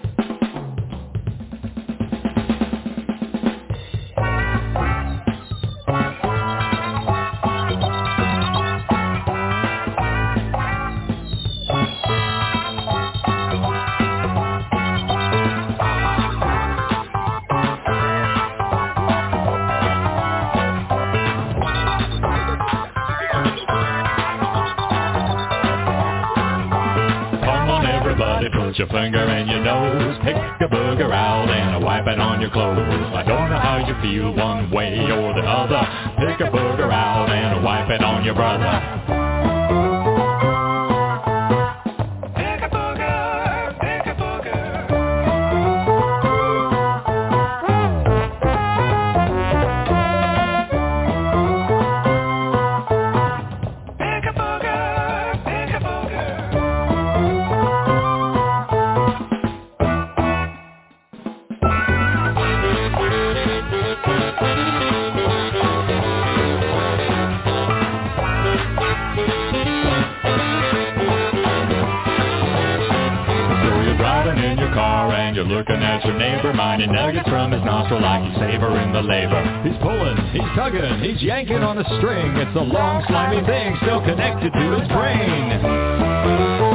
Come on, everybody, put your finger in your nose. Pick a booger out and wipe it on your clothes. I don't know how you feel one way or the other. Pick a booger out and wipe it on your brother. Pick a booger, pick a booger. rolling in your car and you're looking at your neighbor, mining nuggets from his nostril like he's savoring the labor. He's pulling, he's tugging, he's yanking on a string. It's a long, slimy thing still connected to his brain.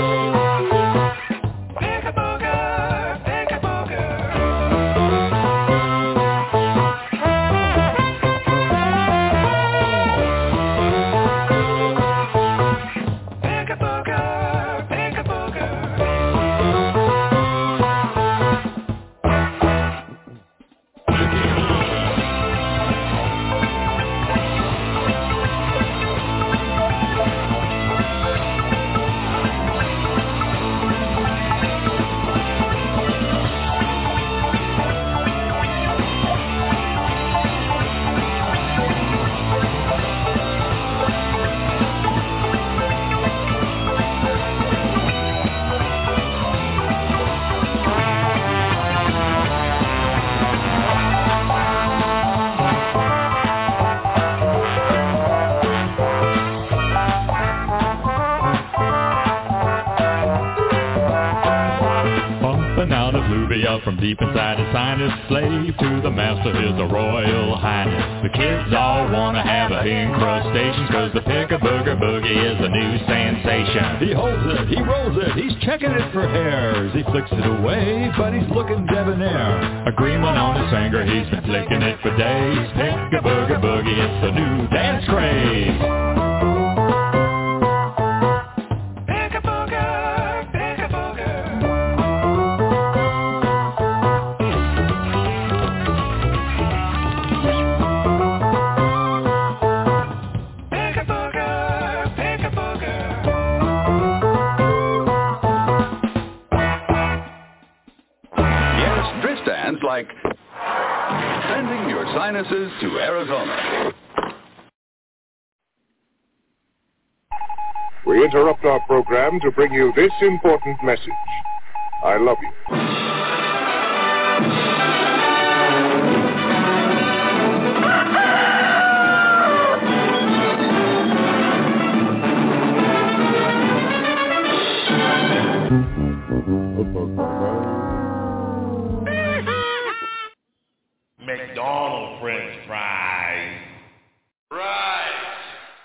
From deep inside his sinus, slave to the master, his royal highness. The kids all want to have a incrustation, cause the pick-a-booger boogie is a new sensation. He holds it, he rolls it, he's checking it for hairs. He flicks it away, but he's looking debonair. A green one on his finger, he's been flicking it for days. Pick-a-booger boogie, it's the new dance craze. Like sending your sinuses to Arizona. We interrupt our program to bring you this important message. I love you. McDonald's French fries. Right.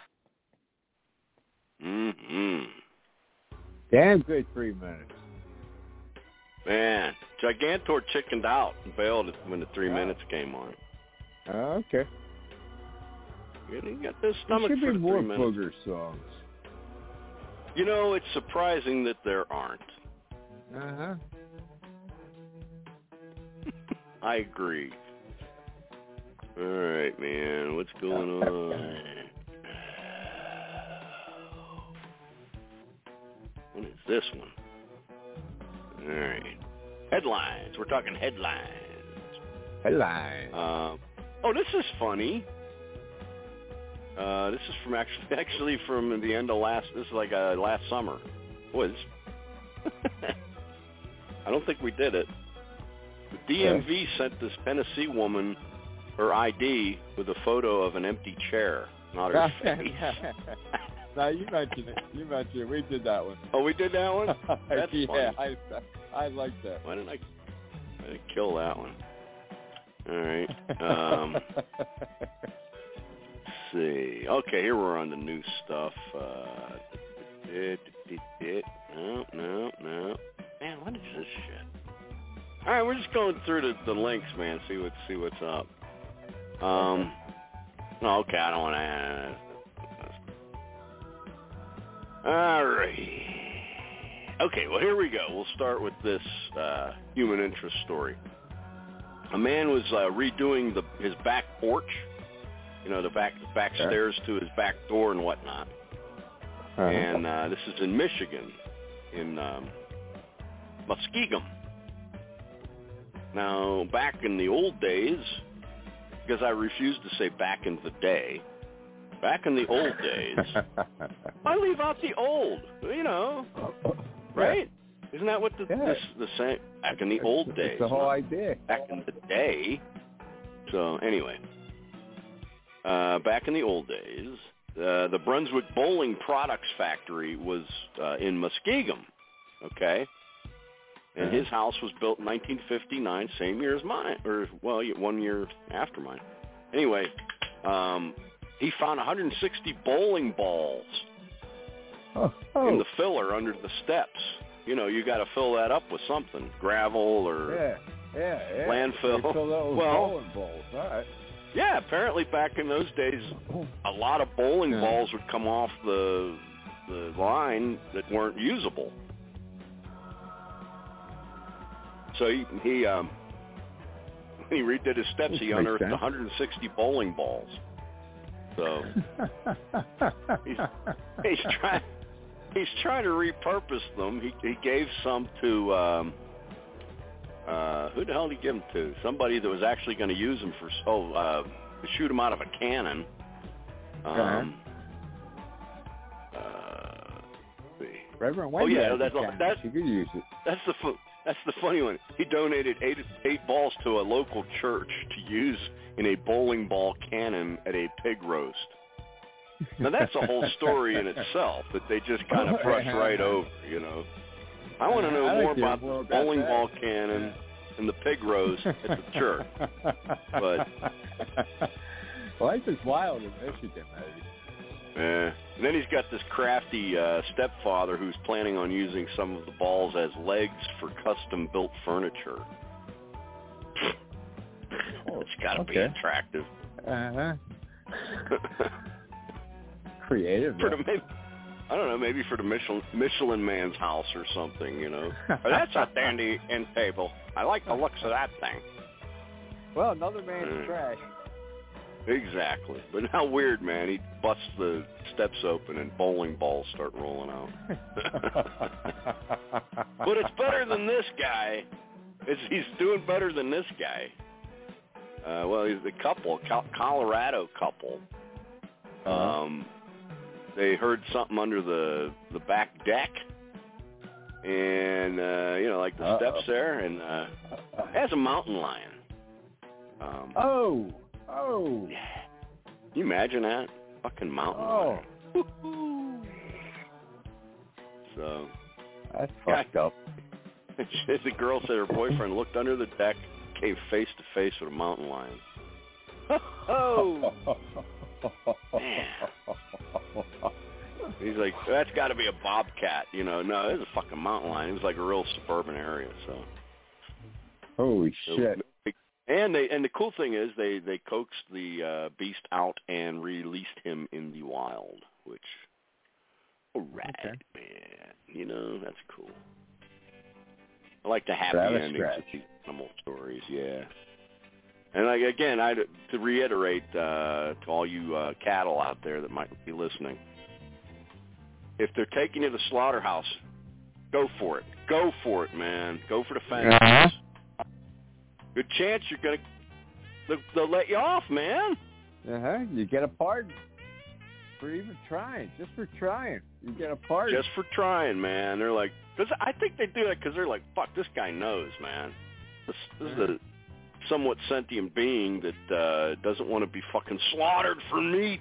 Mm-hmm. Damn good three minutes. Man, Gigantor chickened out and bailed when the three minutes came on. Uh, okay. You didn't get this stomach there should for be the more three minutes. booger songs. You know, it's surprising that there aren't. Uh-huh. I agree. All right, man. What's going on? What is this one? All right. Headlines. We're talking headlines. Headlines. Uh, oh, this is funny. Uh, this is from actually actually from the end of last. This is like uh, last summer. Was. I don't think we did it. The D M V sent this Tennessee woman her I D with a photo of an empty chair, not her face. No, you mentioned it. You mentioned it. We did that one. Oh, we did that one? That's yeah, funny. I I like that. Why didn't I, I didn't kill that one? All right. Um, let's see. Okay, here we're on the new stuff. Uh, no, no, no. Man, what is this shit? All right, we're just going through the, the links, man. See what see what's up. Um. Oh, okay, I don't want to. All right. Okay, well, here we go. We'll start with this uh, human interest story. A man was uh, redoing the, his back porch, you know, the back back yeah. stairs to his back door and whatnot. Uh-huh. And uh, this is in Michigan, in um, Muskegon. Now, back in the old days, because I refuse to say back in the day, back in the old days, I leave out the old, you know, right? Isn't that what the yeah. this, the same? Back in the old days, it's the whole idea. Back in the day. So anyway, uh, back in the old days, uh, the Brunswick Bowling Products Factory was uh, in Muskegon, okay, And his house was built in nineteen fifty-nine, same year as mine, or, well, one year after mine. Anyway, um, he found one hundred sixty bowling balls oh, oh. in the filler under the steps. You know, you got to fill that up with something, gravel or yeah, yeah, yeah. landfill. They fill that with well, bowling balls. All right. Yeah, apparently back in those days, a lot of bowling yeah. balls would come off the the line that weren't usable. So he he um, he redid his steps. He unearthed one hundred sixty bowling balls. So he's he's trying he's trying to repurpose them. He he gave some to um, uh, who the hell did he give them to? Somebody that was actually going to use them for oh uh, to shoot them out of a cannon. Um, uh, Reverend oh yeah, that's that's you could use it. That's the fu- that's the funny one. He donated eight eight balls to a local church to use in a bowling ball cannon at a pig roast. Now that's a whole story in itself that they just kind of brush right over, you know. I want to know I more like about more the about bowling that. ball cannon and the pig roast at the church. But life is wild in Michigan, maybe. Yeah. And then he's got this crafty uh, stepfather who's planning on using some of the balls as legs for custom-built furniture. Oh, it's got to okay. be attractive. Uh-huh. Creative. For the, maybe, I don't know, maybe for the Michelin, Michelin man's house or something, you know. But that's a dandy end table. I like the looks of that thing. Well, another man's Mm. trash. Exactly. But how weird, man. He busts the steps open and bowling balls start rolling out. But it's better than this guy. It's, he's doing better than this guy. Uh, well, he's the couple, Col- Colorado couple. Um, they heard something under the the back deck, and uh, you know, like the Uh-oh. steps there, and uh, it has a mountain lion. Um, oh, oh! Yeah. Can you imagine that? Fucking mountain Oh. lion. So that's fucked up. The girl said her boyfriend looked under the deck, came face to face with a mountain lion. Oh. Man. He's like, that's got to be a bobcat, you know. No, it's a fucking mountain lion. It was like a real suburban area, so. Holy so, shit! And they and the cool thing is they they coaxed the uh, beast out and released him in the wild, which, all right, Okay. man. You know, that's cool. I like the happy Travis endings Scratch. of these animal stories, yeah. And like again, I to reiterate uh, to all you uh, cattle out there that might be listening, if they're taking you to the slaughterhouse, go for it. Go for it, man. Go for the fence. Uh-huh. Good chance you're gonna they'll, they'll let you off, man. Uh huh. You get a pardon for even trying, just for trying. You get a pardon. Just for trying, man. They're like, cause I think they do that because they're like, fuck, this guy knows, man. This, this is a somewhat sentient being that uh, doesn't want to be fucking slaughtered for meat.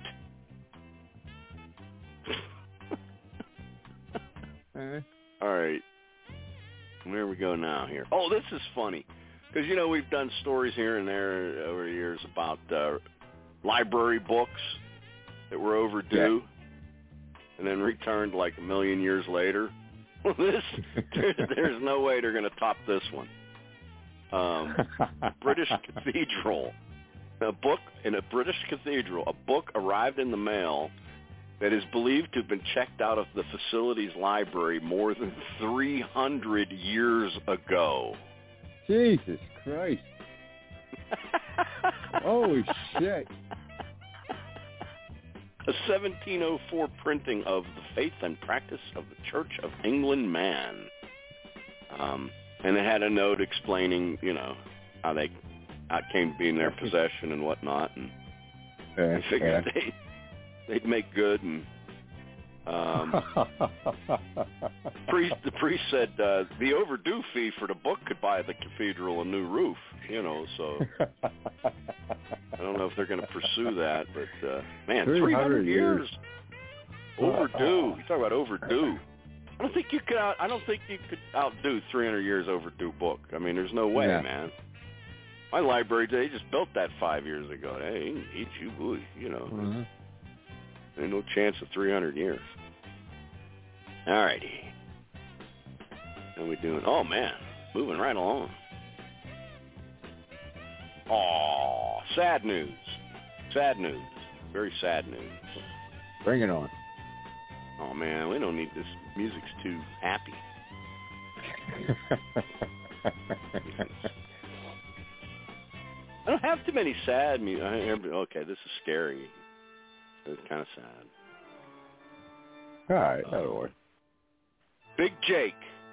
uh-huh. All right. Where we go now here? Oh, this is funny. Because, you know, we've done stories here and there over the years about uh, library books that were overdue yeah. and then returned like a million years later. Well, this, there, there's no way they're going to top this one. Um, British Cathedral. A book in a British cathedral. A book arrived in the mail that is believed to have been checked out of the facility's library more than three hundred years ago. Jesus Christ. Holy shit. A seventeen oh four printing of The Faith and Practice of the Church of England Man. Um, and it had a note explaining, you know, how they how it came to be in their possession and whatnot. And yeah, they figured yeah. they, they'd make good and Um, priest, the priest said uh, the overdue fee for the book could buy the cathedral a new roof, you know, so I don't know if they're going to pursue that, but, uh, man, three hundred years. Overdue. You talk about overdue. I don't think you could. Out, I don't think you could outdo three hundred years overdue book. I mean, there's no way, Yeah. man. My library, they just built that five years ago. Hey, he can eat you, boy. You know, Mm-hmm. there's no chance of three hundred years. All righty. How we doing? Oh man, moving right along. Oh, sad news. Sad news. Very sad news. Bring it on. Oh man, we don't need this. Music's too happy. I don't have too many sad music. Okay, this is scary. It's kind of sad. All right, that'll work. Big Jake,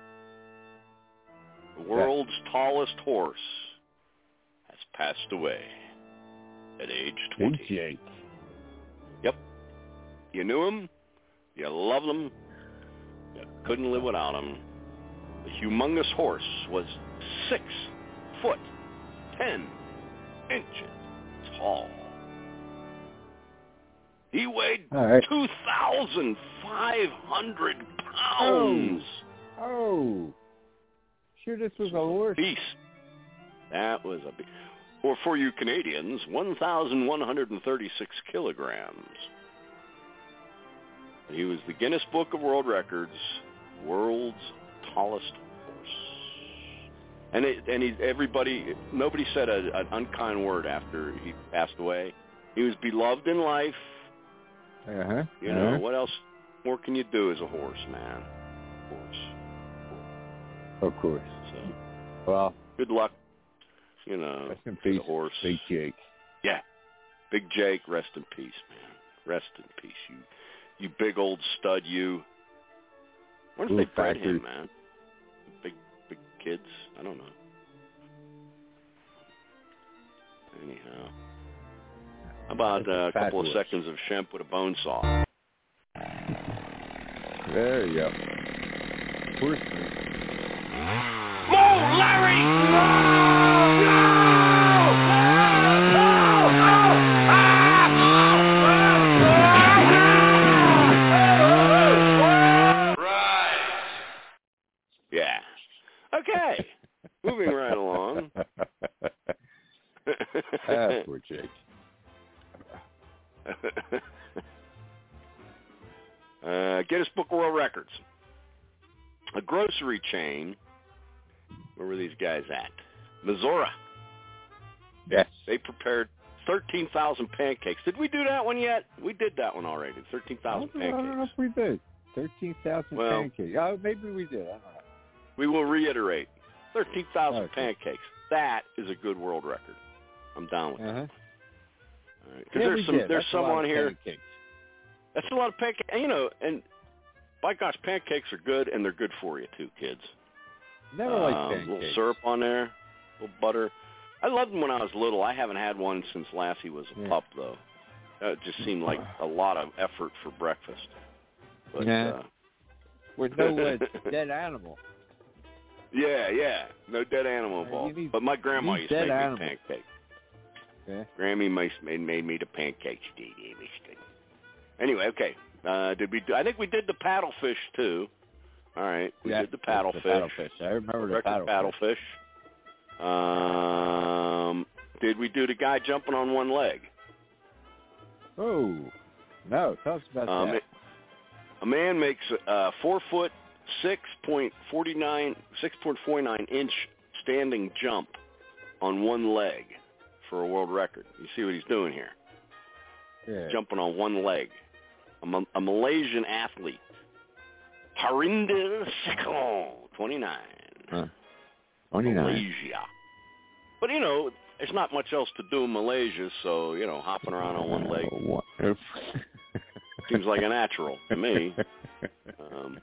the world's yeah. tallest horse, has passed away at age twenty. Big Jake. Yep. You knew him. You loved him. You couldn't live without him. The humongous horse was six foot ten inches tall. He weighed right. two thousand five hundred pounds. Oh. oh. Sure this was a horse? Beast. That was a beast. Or for you Canadians, one thousand one hundred thirty-six kilograms. He was the Guinness Book of World Records, world's tallest horse. And it, and he, everybody, nobody said a, an unkind word after he passed away. He was beloved in life. Uh-huh. You uh-huh. know, what else more can you do as a horse, man? Horse. Of course. So, well, good luck. You know, rest in peace, the horse. Big Jake. Yeah. Big Jake, rest in peace, man. Rest in peace, you you big old stud, you. Where did they bred him, man? Big, big kids? I don't know. Anyhow. How about uh, a couple of seconds of Shemp with a bone saw? There you go. Horse. Move, Larry! No! Yeah. Okay. Moving right along. Ah, poor Jake. uh, Guinness Book of World Records. A grocery chain. Where were these guys at? Missouri. Yes. They prepared thirteen thousand pancakes. Did we do that one yet? We did that one already. thirteen thousand pancakes. I don't know if we did. thirteen thousand well, pancakes. Oh, maybe we did. I don't know. We will reiterate. thirteen thousand okay. pancakes. That is a good world record. I'm down with uh-huh. that. All right. Yeah, there's some, did. there's That's someone here. Pancakes. That's a lot of pancakes. And, you know, and by gosh, pancakes are good, and they're good for you too, kids. Never um, liked pancakes. A little syrup on there, a little butter. I loved them when I was little. I haven't had one since Lassie was a yeah. pup, though. Uh, it just seemed like a lot of effort for breakfast. But, yeah. Uh, With no uh, dead animal. Yeah, yeah. No dead animal involved. Need, but my grandma used to make animal. me pancakes. Yeah. Grammy made, made me the pancakes. Anyway, okay. Uh, did we? Do, I think we did the paddlefish too. All right, we yeah, did the paddlefish. The paddlefish. I remember the paddlefish. paddlefish. Um, did we do the guy jumping on one leg? Oh, no. Tell us about um, that. It, a man makes a four foot six point forty nine six point four nine inch standing jump on one leg for a world record. You see what he's doing here? Yeah. Jumping on one leg. A, a Malaysian athlete, Harinder Sekon, twenty-nine. Huh. twenty-nine. Malaysia. But, you know, there's not much else to do in Malaysia, so, you know, hopping around on one leg seems like a natural to me. Um,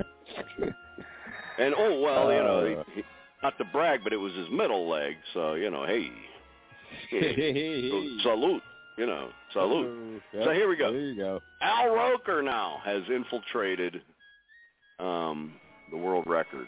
and, oh, well, you know, he, he, not to brag, but it was his middle leg, so, you know, hey. hey so, salute. You know, salute. Yep, so here we go. There you go. Al Roker now has infiltrated um, the world records.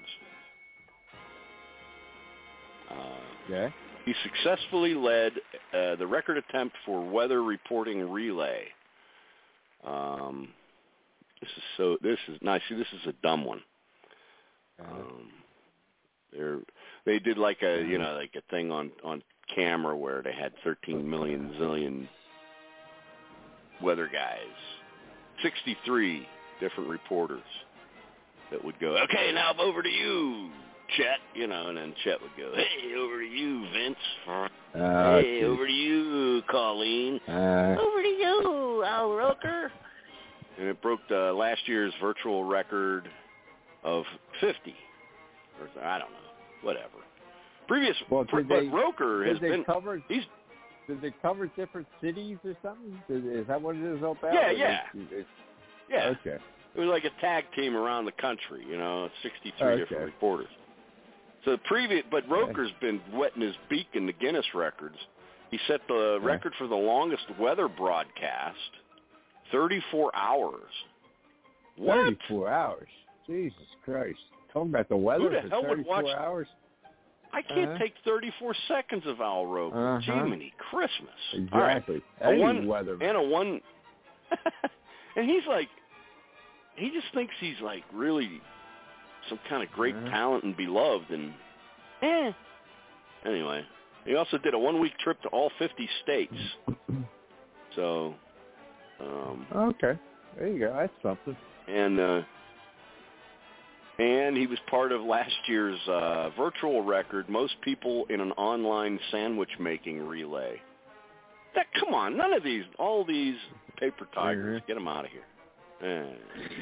Uh, yeah. He successfully led uh, the record attempt for weather reporting relay. Um, This is so. This is nice. See, this is a dumb one. Um, they're they did like a you know like a thing on on camera where they had thirteen million zillion weather guys, sixty-three different reporters that would go, okay, now over to you, Chet, you know, and then Chet would go, hey, over to you, Vince. Uh, hey, geez. over to you, Colleen. Uh, over to you, Al Roker. And it broke the last year's virtual record of fifty. Or I don't know, whatever. Previous, well, but they, Roker has they been. Cover, he's. Did they cover different cities or something? Is, is that what it is all about? Yeah, Or yeah, is, is, yeah. Okay. It was like a tag team around the country, you know, sixty-three Okay. different reporters. So the previous, but Roker's been wetting his beak in the Guinness records. He set the Yeah. record for the longest weather broadcast, thirty-four hours. What? thirty-four hours. Jesus Christ. Talking about the weather Who the for hell would thirty-four watch? hours? I can't Uh-huh. take thirty-four seconds of Al Roker. Uh-huh. Jiminy Christmas. Exactly. All right. Any a one, weather. And a one. And he's like, he just thinks he's like really some kind of great Uh-huh. talent and beloved. And eh. Anyway, he also did a one-week trip to all fifty states. So. Um, Okay. There you go. That's something. and uh, and he was part of last year's uh, virtual record, most people in an online sandwich making relay. That come on, none of these, all these paper tigers, Mhm. get them out of here. Eh.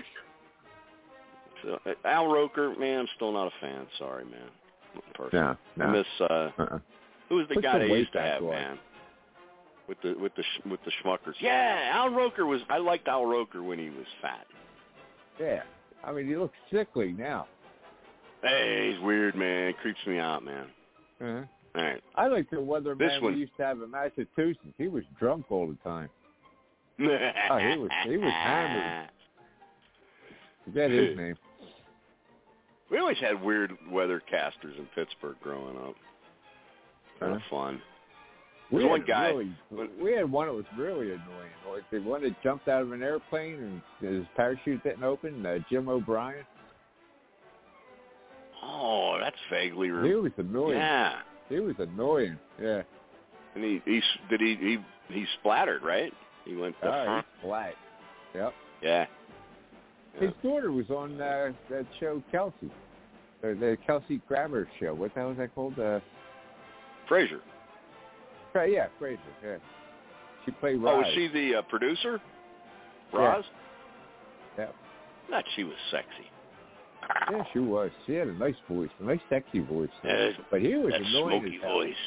So uh, Al Roker, man, I'm still not a fan. Sorry, man. Personally. No, no. I miss uh, Uh-uh. who was the Put guy some they weight used to back have, on. man? With the with the sh- with the schmuckers. Yeah, Al Roker was. I liked Al Roker when he was fat. Yeah. I mean, he looks sickly now. Hey, he's weird, man. Creeps me out, man. Uh-huh. All right. I like the weatherman This one. we used to have in Massachusetts. He was drunk all the time. Oh, he was he was hammered. Forget his name. We always had weird weathercasters in Pittsburgh growing up. Kind of fun. We There's one had, guy. really, we had one that was really annoying. Like the one that jumped out of an airplane and his parachute didn't open, uh, Jim O'Brien. Oh, that's vaguely. He Re- was annoying. Yeah. He was annoying. Yeah. And he he did he he he splattered, right? He went. The Oh, front. he's flat. Yep. Yeah. His daughter was on uh, that show, Kelsey. The, the Kelsey Grammer show. What the hell is that called? Uh, Frasier. Fra- yeah, Frasier. Yeah. She played Oh, Roz. was she the uh, producer? Roz? Yeah. Not she was sexy. Yeah, she was. She had a nice voice, a nice sexy voice. Uh, but he was that annoying smoky as hell. voice.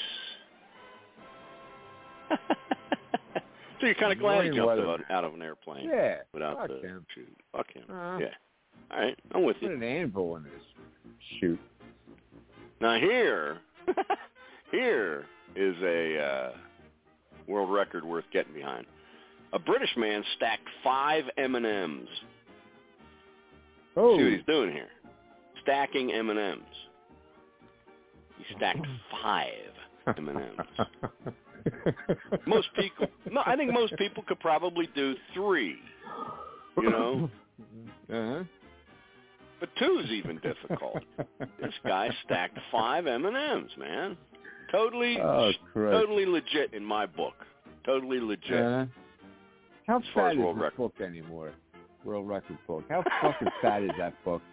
So you're kind of glad he Annoying jumped weather. out, out of an airplane. Yeah. Without fuck the him. shoot. Fuck him. Uh-huh. Yeah. All right, I'm with Put you. an anvil in his shoot. Now here, here is a uh, world record worth getting behind. A British man stacked five M and M's. Oh. See what he's doing here? Stacking M and M's. He stacked five M and M's. Most people, no, I think most people could probably do three. You know, Uh-huh. but two's even difficult. This guy stacked five M and M's, man. Totally, Oh, Christ. totally legit in my book. Totally legit. Uh, how As far fat as is world this record. book anymore? World record book. How fucking fat is that book?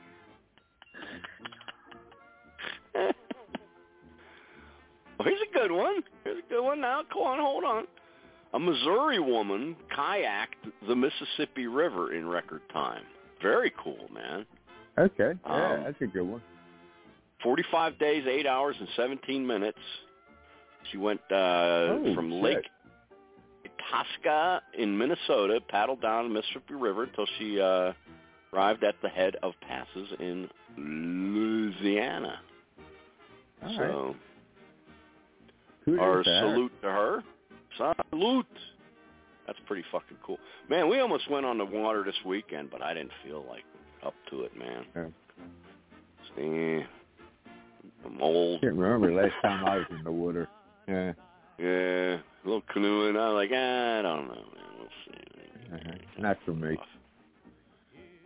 Well, here's a good one. Here's a good one now. Come on, hold on. A Missouri woman kayaked the Mississippi River in record time. Very cool, man. Okay. Yeah, Um, that's a good one. forty-five days, eight hours, and seventeen minutes. She went uh, Oh, from shit. Lake Itasca in Minnesota, paddled down the Mississippi River until she uh, arrived at the head of passes in Louisiana. All so, right. Kudos our to her. salute to her. Salute. That's pretty fucking cool. Man, we almost went on the water this weekend, but I didn't feel like up to it, man. Yeah. See, I'm old. Can't remember the last time I was in the water. Yeah. Yeah, a little canoeing. I was like, ah, I don't know, man. We'll see. Uh-huh. Not for me.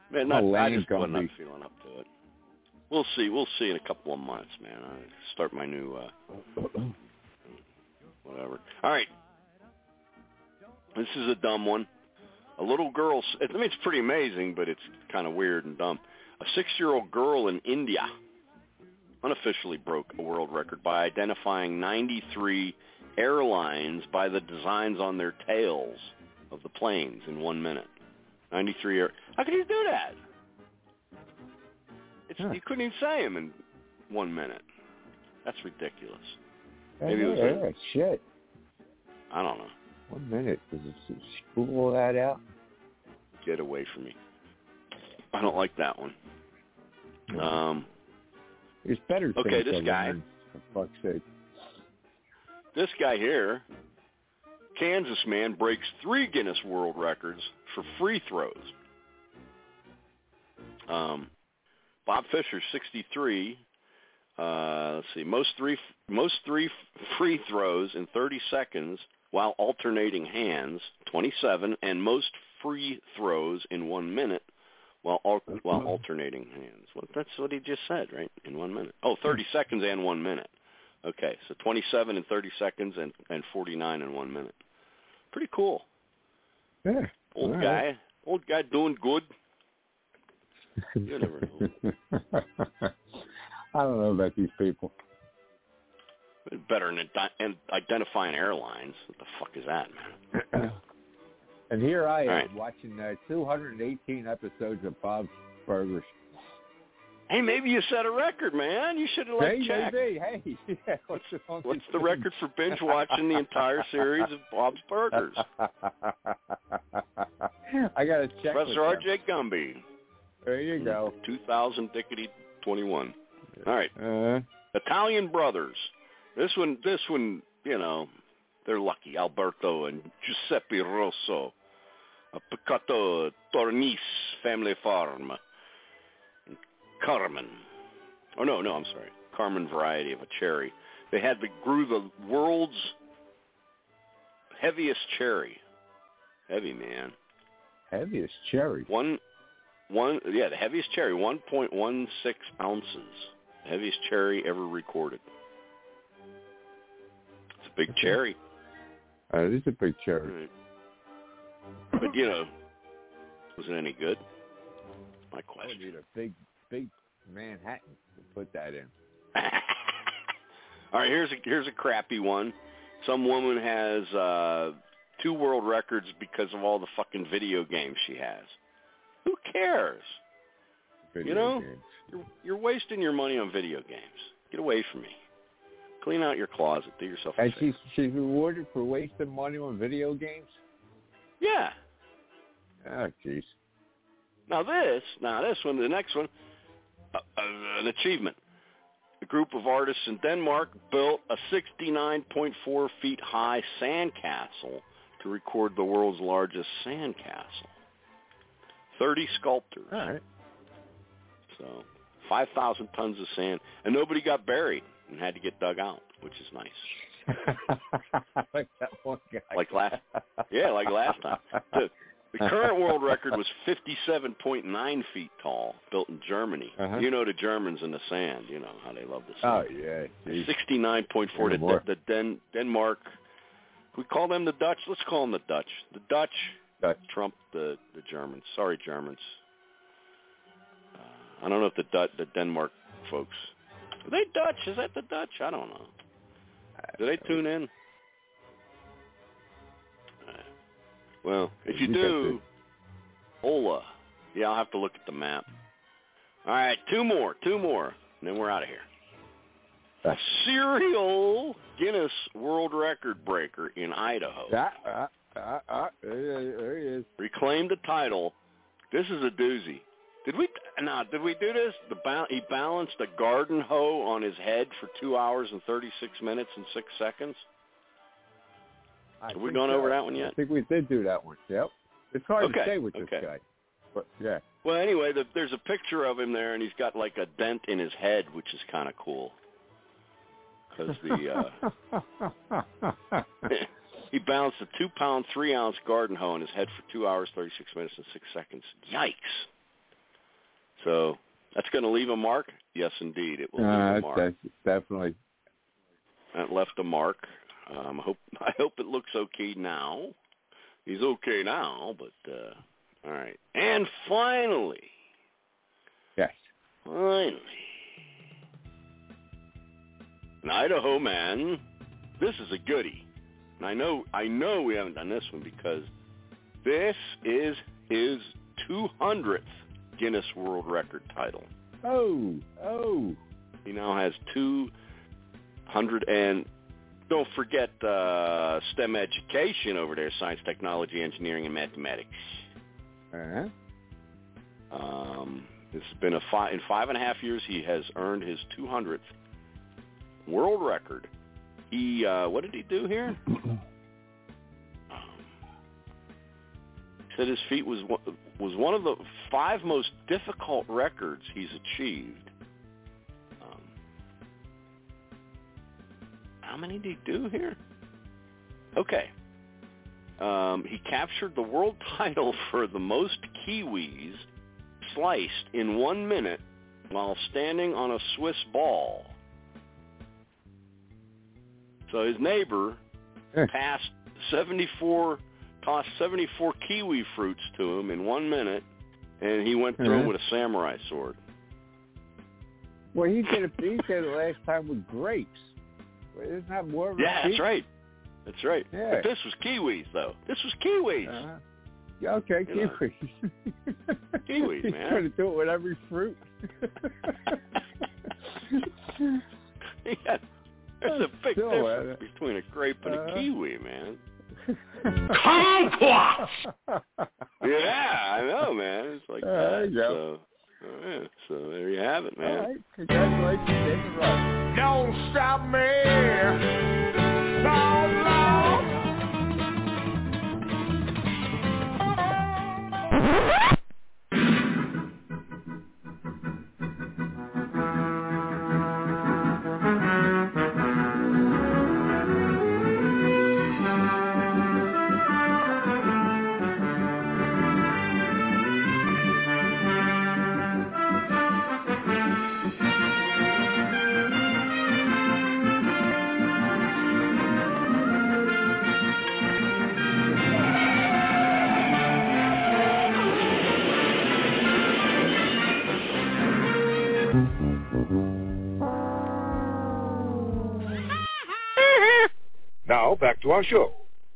Man, not, Oh, I Lane just wasn't Gumby. up feeling up to it. We'll see. We'll see in a couple of months, man. I start my new uh, whatever. All right. This is a dumb one. A little girl. I mean, it's pretty amazing, but it's kind of weird and dumb. A six-year-old girl in India unofficially broke a world record by identifying ninety-three airlines by the designs on their tails of the planes in one minute. ninety-three air. How could you do that? It's, huh. You couldn't even say them in one minute. That's ridiculous. Maybe it was yeah, a, shit. I don't know. One minute. Does it spool that out? Get away from me. I don't like that one. No. Um, There's better things okay, this to guy. learn, for fuck's sake. This guy here, Kansas man, breaks three Guinness World Records for free throws. Um, Bob Fisher, sixty-three. Uh, let's see, most three most three free throws in thirty seconds while alternating hands, twenty-seven, and most free throws in one minute while al- while alternating hands. Well, that's what he just said, right? In one minute. Oh, thirty seconds and one minute. Okay, so twenty-seven in thirty seconds and, and forty-nine in one minute. Pretty cool. Yeah. Old right. guy. Old guy doing good. You never know. I don't know about these people. Better than ident- identifying airlines. What the fuck is that, man? And here I am right. watching uh, two hundred eighteen episodes of Bob's Burgers. Hey, maybe you set a record, man. You should have like hey, checked. Hey, hey, yeah, what's, what's the record for binge watching the entire series of Bob's Burgers? I got to check. Professor R J Gumby. There you go. two thousand Dickety twenty-one. All right. Uh, Italian Brothers. This one, this one, you know, they're lucky. Alberto and Giuseppe Rosso. A Picotto Tornese family farm. And Carmen. Oh, no, no, I'm sorry. Carmen variety of a cherry. They had the, grew the world's heaviest cherry. Heavy, man. Heaviest cherry? One, one, yeah, the heaviest cherry, one point one six ounces. The heaviest cherry ever recorded. It's a big okay. cherry. Uh, it is a big cherry. Right. But, you know, was it any good? My question. I would need a big, big Manhattan to put that in. All right, here's a, here's a crappy one. Some woman has uh, two world records because of all the fucking video games she has. Who cares? Video you know, games. You're, you're wasting your money on video games. Get away from me. Clean out your closet. Do yourself a And favor. she's, she's rewarded for wasting money on video games? Yeah. Oh, jeez. Now this, now this one, the next one, uh, uh, an achievement. A group of artists in Denmark built a sixty-nine point four feet high sandcastle to record the world's largest sandcastle. thirty sculptors. All right. So five thousand tons of sand. And nobody got buried and had to get dug out, which is nice. Like that one guy. Like last, yeah, like last time. The, the current world record was fifty-seven point nine feet tall, built in Germany. Uh-huh. You know the Germans in the sand. You know how they love the sand. Oh, yeah. Geez. sixty-nine point four. The, the, the Den, Denmark, we call them the Dutch. Let's call them the Dutch. The Dutch, Dutch. trumped the, the Germans. Sorry, Germans. Uh, I don't know if the Dut, the Denmark folks. Are they Dutch? Is that the Dutch? I don't know. Do they tune in? Well, if you do, hola. Yeah, I'll have to look at the map. All right, two more, two more, and then we're out of here. A serial Guinness World Record breaker in Idaho. Ah, ah, ah, ah, there he is. Reclaimed the title. This is a doozy. Did we? Now, did we do this? The ba- he balanced a garden hoe on his head for two hours and thirty-six minutes and six seconds. I Have we gone so. over that one yet? I think we did do that one. Yep. It's hard okay. to say with okay. this guy. But, yeah. Well, anyway, the, there's a picture of him there, and he's got like a dent in his head, which is kind of cool. Because the uh, he balanced a two-pound, three-ounce garden hoe on his head for two hours, thirty-six minutes, and six seconds. Yikes. So that's going to leave a mark? Yes, indeed. It will leave Uh, a mark. that's definitely. That left a mark. Um, I hope I hope it looks okay now. He's okay now, but uh, all right. And finally, yes, finally, an Idaho man. This is a goodie. And I know I know we haven't done this one because this is his two hundredth Guinness World Record title. Oh, oh. He now has two hundred, and don't forget uh, STEM education over there, science, technology, engineering, and mathematics. Uh-huh. Um, this has been a five, in five and a half years, he has earned his two hundredth world record. He, uh, what did he do here? He said his feat was one, was one of the five most difficult records he's achieved. Um, how many did he do here? Okay. Um, he captured the world title for the most kiwis sliced in one minute while standing on a Swiss ball. So his neighbor passed seventy-four, tossed seventy-four kiwi fruits to him in one minute, and he went through Uh-huh. them with a samurai sword. Well, he did it. He did it last time with grapes. Isn't that more of a Yeah, feat? that's right. That's right. Yeah. But this was kiwis, though. This was kiwis. Uh-huh. Yeah, okay, You know. kiwis. Kiwis, He's man. trying to do it with every fruit. Yeah. There's a big Still, difference uh, between a grape and uh, a kiwi, man. Kumquats! Yeah, I know, man. It's like Uh, that. there you go. So, all right. So there you have it, man. All right, congratulations, David Rush. Don't stop me. Long, long. Now, back to our show.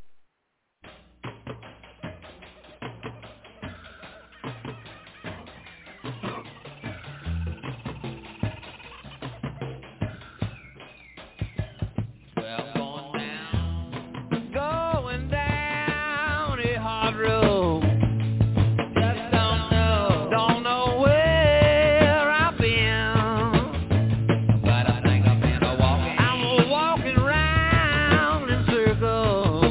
Going down a hard road. Just don't know, don't know where I've been. But I think I've been a walking. I'm a walking round in circles.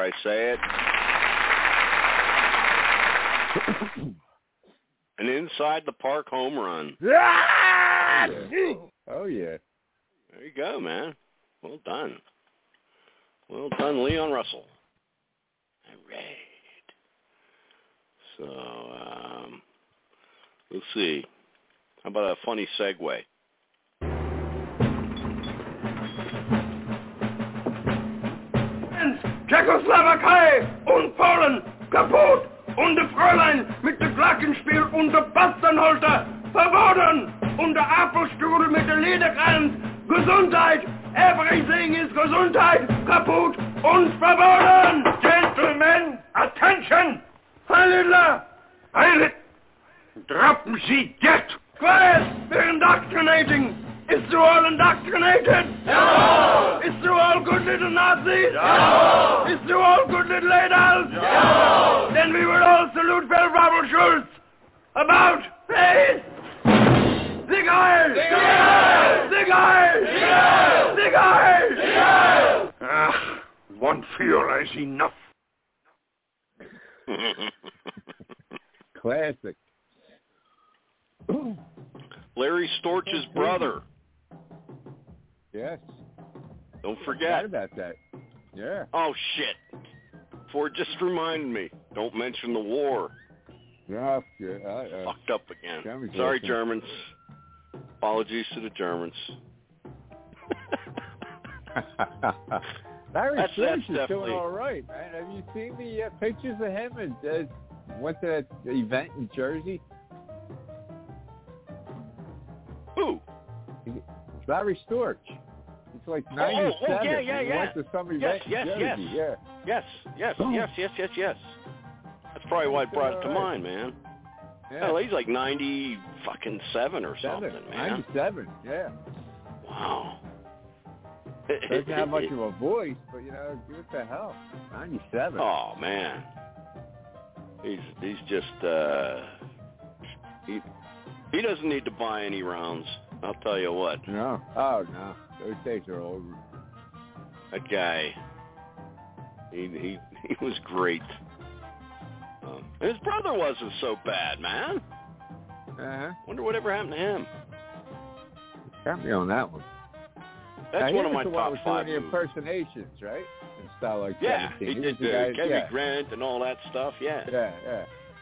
I say it. An inside the park home run. Oh, yeah. Oh, yeah. There you go, man. Well done. Well done, Leon Russell. All right. So, um, let's see. How about a funny segue? Tschechoslowakei und Polen kaputt und der Fräulein mit der Glockenspiel und der Bastenholter verboten und der Apfelstuhl mit der Lederkrans. Gesundheit, everything is Gesundheit, kaputt und verboten. Gentlemen, attention! Heil Hitler! Heil Hitler! Droppen Sie jetzt! Quiet! We're indoctrinating! Is you all indoctrinated? No! Is you all good little Nazis? No! Is you all good little adults? No! Then we will all salute Bell Robert Schultz. About face! Sieg Heil! Sieg Heil! Sieg Heil! Sieg Heil! Sieg Heil! Ah, one Führer is enough. Classic. Larry Storch's brother. Yes. Don't forget. about that. Yeah. Oh, shit. Ford just reminded me. Don't mention the war. Yeah, yeah, uh, uh, Fucked up again. Germans Sorry, listen. Germans. Apologies to the Germans. Larry That's- Storch that's is definitely- doing all right, man. Have you seen the uh, pictures of him and uh, went to that event in Jersey? Who? Larry Storch. He's like Oh, ninety-seven. oh, yeah, yeah, He yeah. went to some event Yes, in yes, Jersey. yes. Yeah. Yes, yes, yes, yes, yes, yes. That's probably why it brought it to mind, man. Yeah. Hell, he's like ninety fucking seven or Seven. something, man. ninety-seven, yeah. Wow. Doesn't have much of a voice, but, you know, what the hell? ninety-seven. Oh, man. He's he's just, uh, he, he doesn't need to buy any rounds. I'll tell you what. No. Oh, no. Those days are over. That guy, he he, he was great. Um, and his brother wasn't so bad, man. Uh-huh. Wonder whatever happened to him. Got me on that one. That's now, one of my top top was five doing the movies. impersonations, right? And style like Yeah, seventeen. he was did the uh, guy, Cary yeah. Grant and all that stuff, yeah. Yeah, yeah.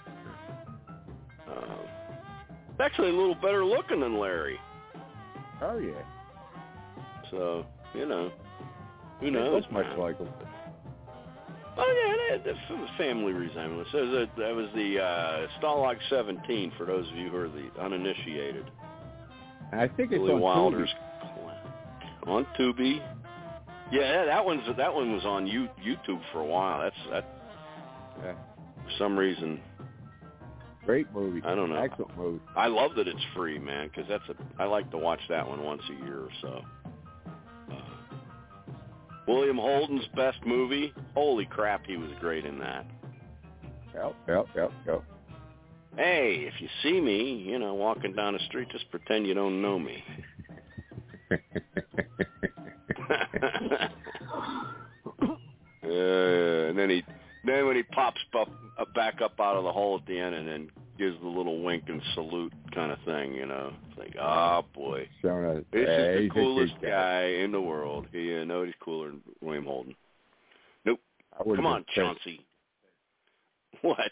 Um, actually a little better looking than Larry. Oh, yeah. So, you know, who They knows, look much man. like him. Oh, yeah, that, that's a family resemblance. That was, a, that was the uh, Stalag seventeen, for those of you who are the uninitiated. I think it's Billy on Wilder's Tubi. on Tubi. Yeah, that one's that one was on you, YouTube for a while. That's that. Yeah. For some reason, Great movie. I don't know. Excellent movie. I love that it's free, man, because that's a. I like to watch that one once a year or so. Uh, William Holden's best movie. Holy crap, he was great in that. Yep, yep, yep, yep. Hey, if you see me, you know, walking down the street, just pretend you don't know me. uh, and then he, then when he pops up, uh, back up out of the hole at the end, and then gives the little wink and salute kind of thing, you know, it's like, oh boy, Showing us, this hey, is he's the a coolest good guy in the world. He, uh, nobody's cooler than William Holden. Nope. I would've Come on, been pissed. Chauncey. What?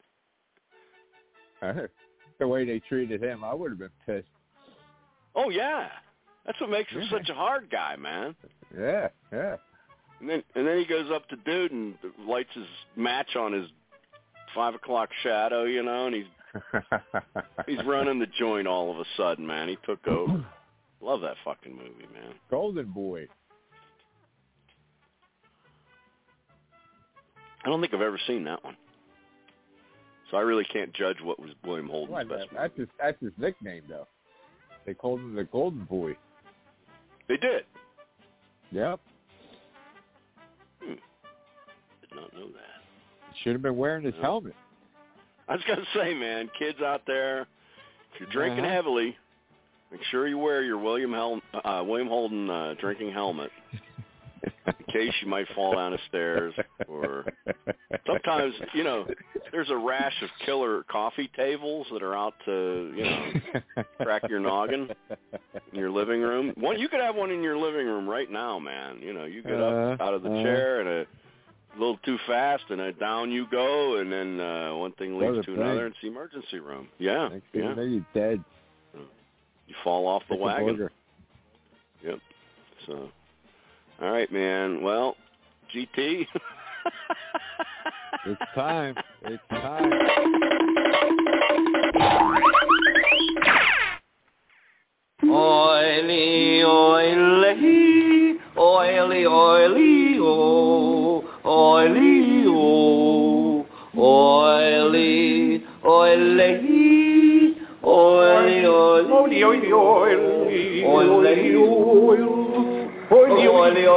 The way they treated him, I would have been pissed. Oh yeah, that's what makes him Yeah. such a hard guy, man. Yeah, yeah. And then and then he goes up to dude and lights his match on his five o'clock shadow, you know, and he's he's running the joint all of a sudden, man. He took over. Love that fucking movie, man. Golden Boy. I don't think I've ever seen that one, so I really can't judge what was William Holden's What, best. that's his that's his nickname though. They called him the Golden Boy. They did. Yep. Hmm. Did not know that. Should have been wearing his No. helmet. I was gonna say, man, kids out there, if you're drinking Uh-huh. heavily, make sure you wear your William Hel- uh, William Holden uh, drinking helmet. in case you might fall down the stairs. Or sometimes, you know, there's a rash of killer coffee tables that are out to, you know, crack your noggin in your living room. One, you could have one in your living room right now, man. You know, you get up Uh, out of the uh. chair and a little too fast, and uh, down you go, and then uh, one thing What leads a to thing. another. It's the emergency room. Yeah, Next thing yeah. you know, you're dead. You fall off the Like a wagon. burger. Yep. So, all right, man. Well, G T. It's time. It's time. Oily, oily, oily, oily, oh, oily, oh, oily, oily, oily, oily, oily, oily, oily, oily, oily,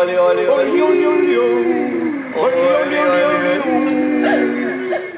oily, oily, oily.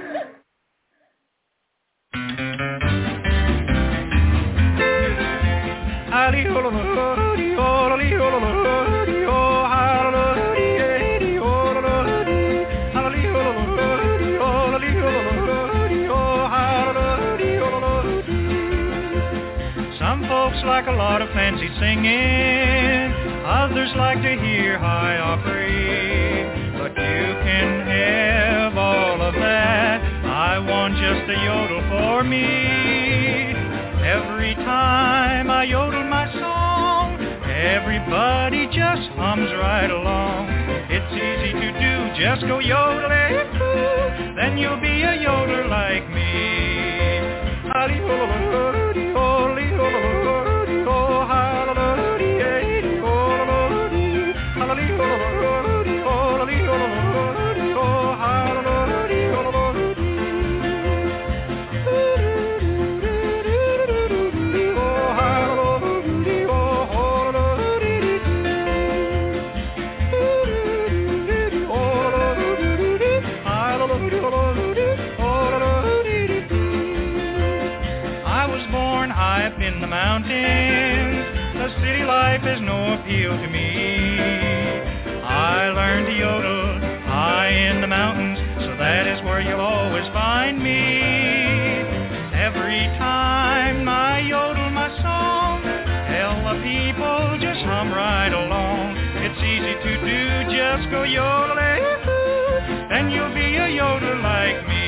Some folks like a lot of fancy singing, others like to hear high opry, but you can have all of that. I want just a yodel for me. Every time I yodel my song, everybody just hums right along. It's easy to do, just go yodeling, then you'll be a yodeler like me. Mountains, the city life is no appeal to me. I learned to yodel high in the mountains, so that is where you'll always find me. Every time I yodel my song, tell the people just hum right along. It's easy to do, just go yodeling, then you'll be a yodeler like me.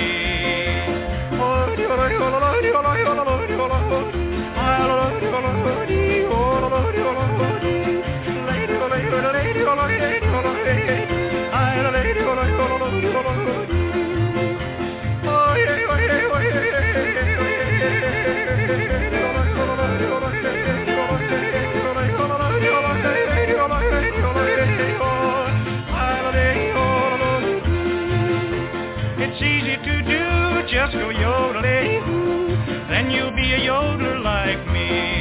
It's easy to do, just go yodeling, then you'll be a yodeler like me.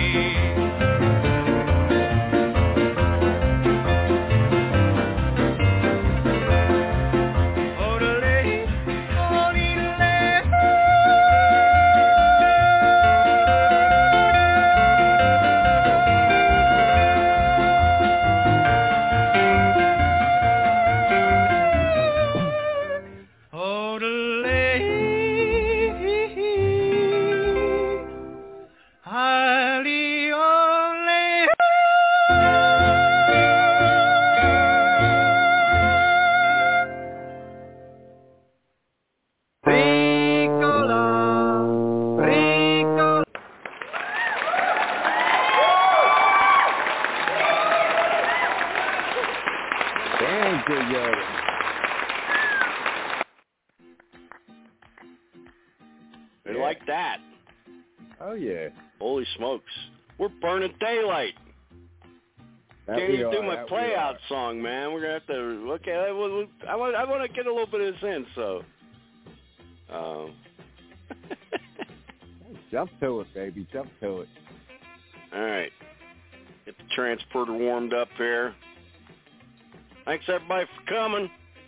They like that. Oh, yeah. Holy smokes. We're burning daylight. That Can't we even are, do my that we play are. out song, man. We're going to have to, okay, I want, I want, I want to get a little bit of this in, so. Um. Jump to it, baby. Jump to it. All right. Get the transporter warmed up here. Thanks, everybody, for coming.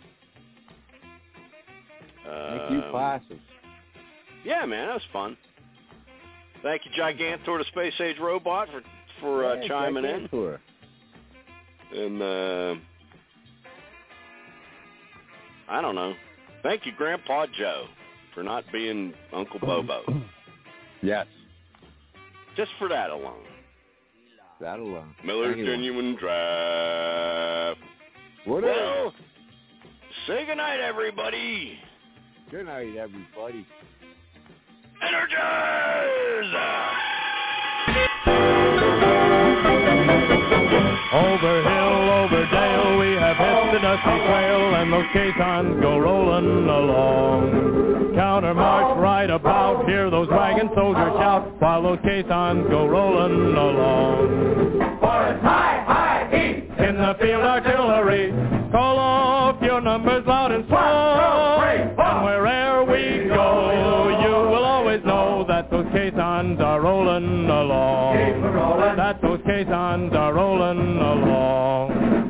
Thank you, Um, classes. Yeah, man, that was fun. Thank you, Gigantor, the space age robot, for for uh, Yeah, chiming Gigantor. in. And uh, I don't know. Thank you, Grandpa Joe, for not being Uncle Bobo. Yes. Just for that alone. That alone. Miller's Anyone. Genuine Draft. What well, say goodnight, everybody. Good night, everybody. Energize! Over hill, over dale, we have hit the dusty trail, and those caissons go rolling along. Counter march right about, hear those wagon soldiers shout, while those caissons go rolling along. Forest high, high, heat! In the field artillery, call off your numbers loud and strong. And where'er we go, you will always know that those caissons are rolling along. That those caissons are rolling along.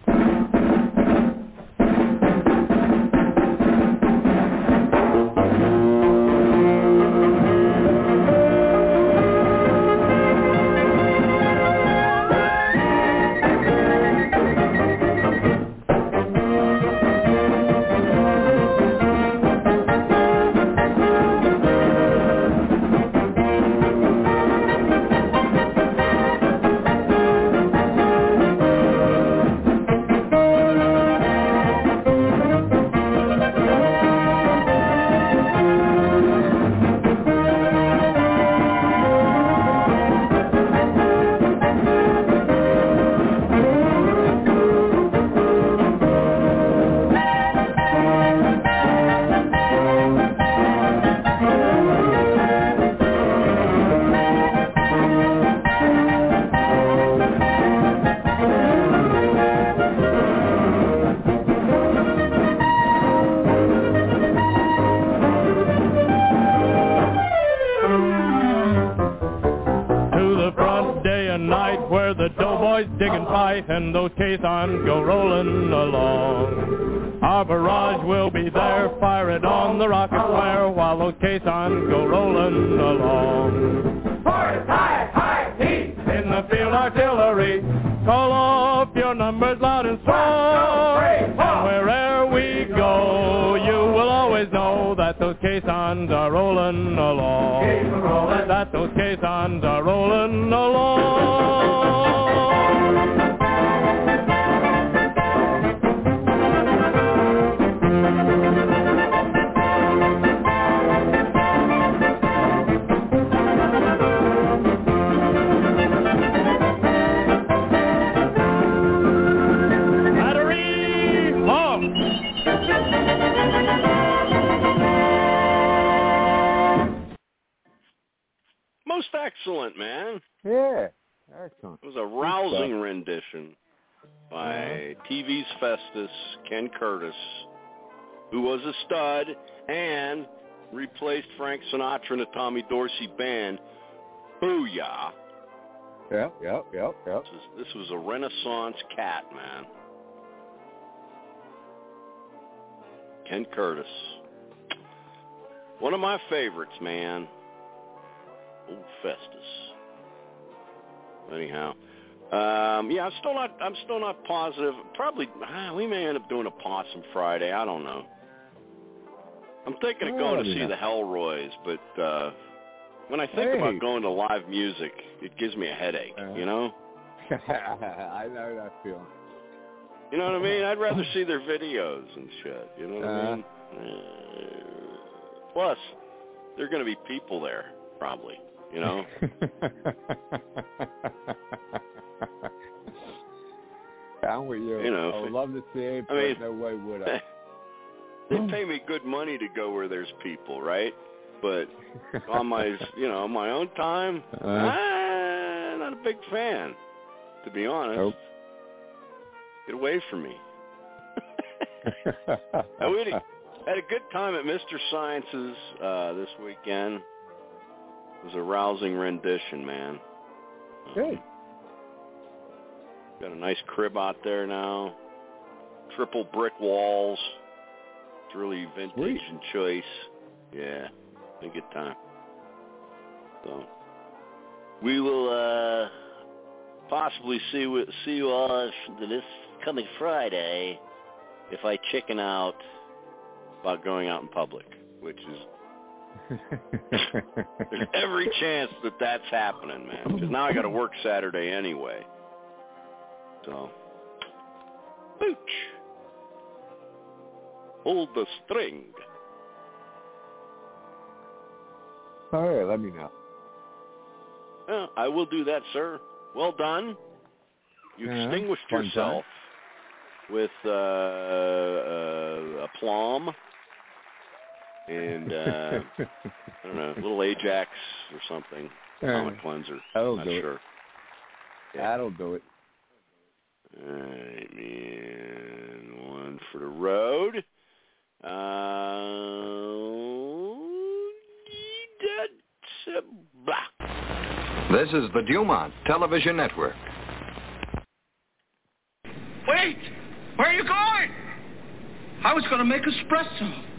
And those caissons go rolling along. Our barrage will be there, fire it on the rocket flare, while those caissons go rolling along. Forest high, high, heat! In the field artillery, call off your numbers loud and strong. And where'er we go, you will always know that those caissons are rolling along. That those caissons are rolling along. Most excellent, man. Yeah, excellent. It was a rousing rendition by T V's Festus, Ken Curtis, who was a stud and replaced Frank Sinatra in the Tommy Dorsey Band. Booyah. Yep, yep, yep, yep. This was, this was a Renaissance cat, man. Ken Curtis. One of my favorites, man. Old Festus. Anyhow, um, yeah, I'm still not. I'm still not positive. Probably, ah, we may end up doing a Possum Friday. I don't know. I'm thinking of going Oh, to see yeah. the Hellroys, but uh, when I think Hey. about going to live music, it gives me a headache. Uh-huh. You know. I know that feeling. You know what I mean? I'd rather see their videos and shit. You know what I Uh. mean? Uh, plus, there are going to be people there, probably. You know. I'm with you. You know, I would love to see it, I but mean- no way would I. They pay me good money to go where there's people, right? But on my, you know, on my own time, Uh, I'm not a big fan, to be honest. Nope. Get away from me. I really had a good time at Mister Science's uh, this weekend. It was a rousing rendition, man. Good. Got a nice crib out there now. Triple brick walls. It's really vintage Sweet. and choice. Yeah, a good time. So we will uh, possibly see wi- see you all this coming Friday if I chicken out about going out in public, which is there's every chance that that's happening, man. Because now I got to work Saturday anyway. So, pooch, hold the string. All right, let me know. Yeah, I will do that, sir. Well done. You yeah, extinguished yourself time. with uh, uh, aplomb and, uh, I don't know, a little Ajax or something. Comic uh, cleanser. That'll I'm do not sure. it. Yeah. That'll do it. All right, man. One for the road. Uh, This is the Dumont Television Network. Wait! Where are you going? I was going to make espresso.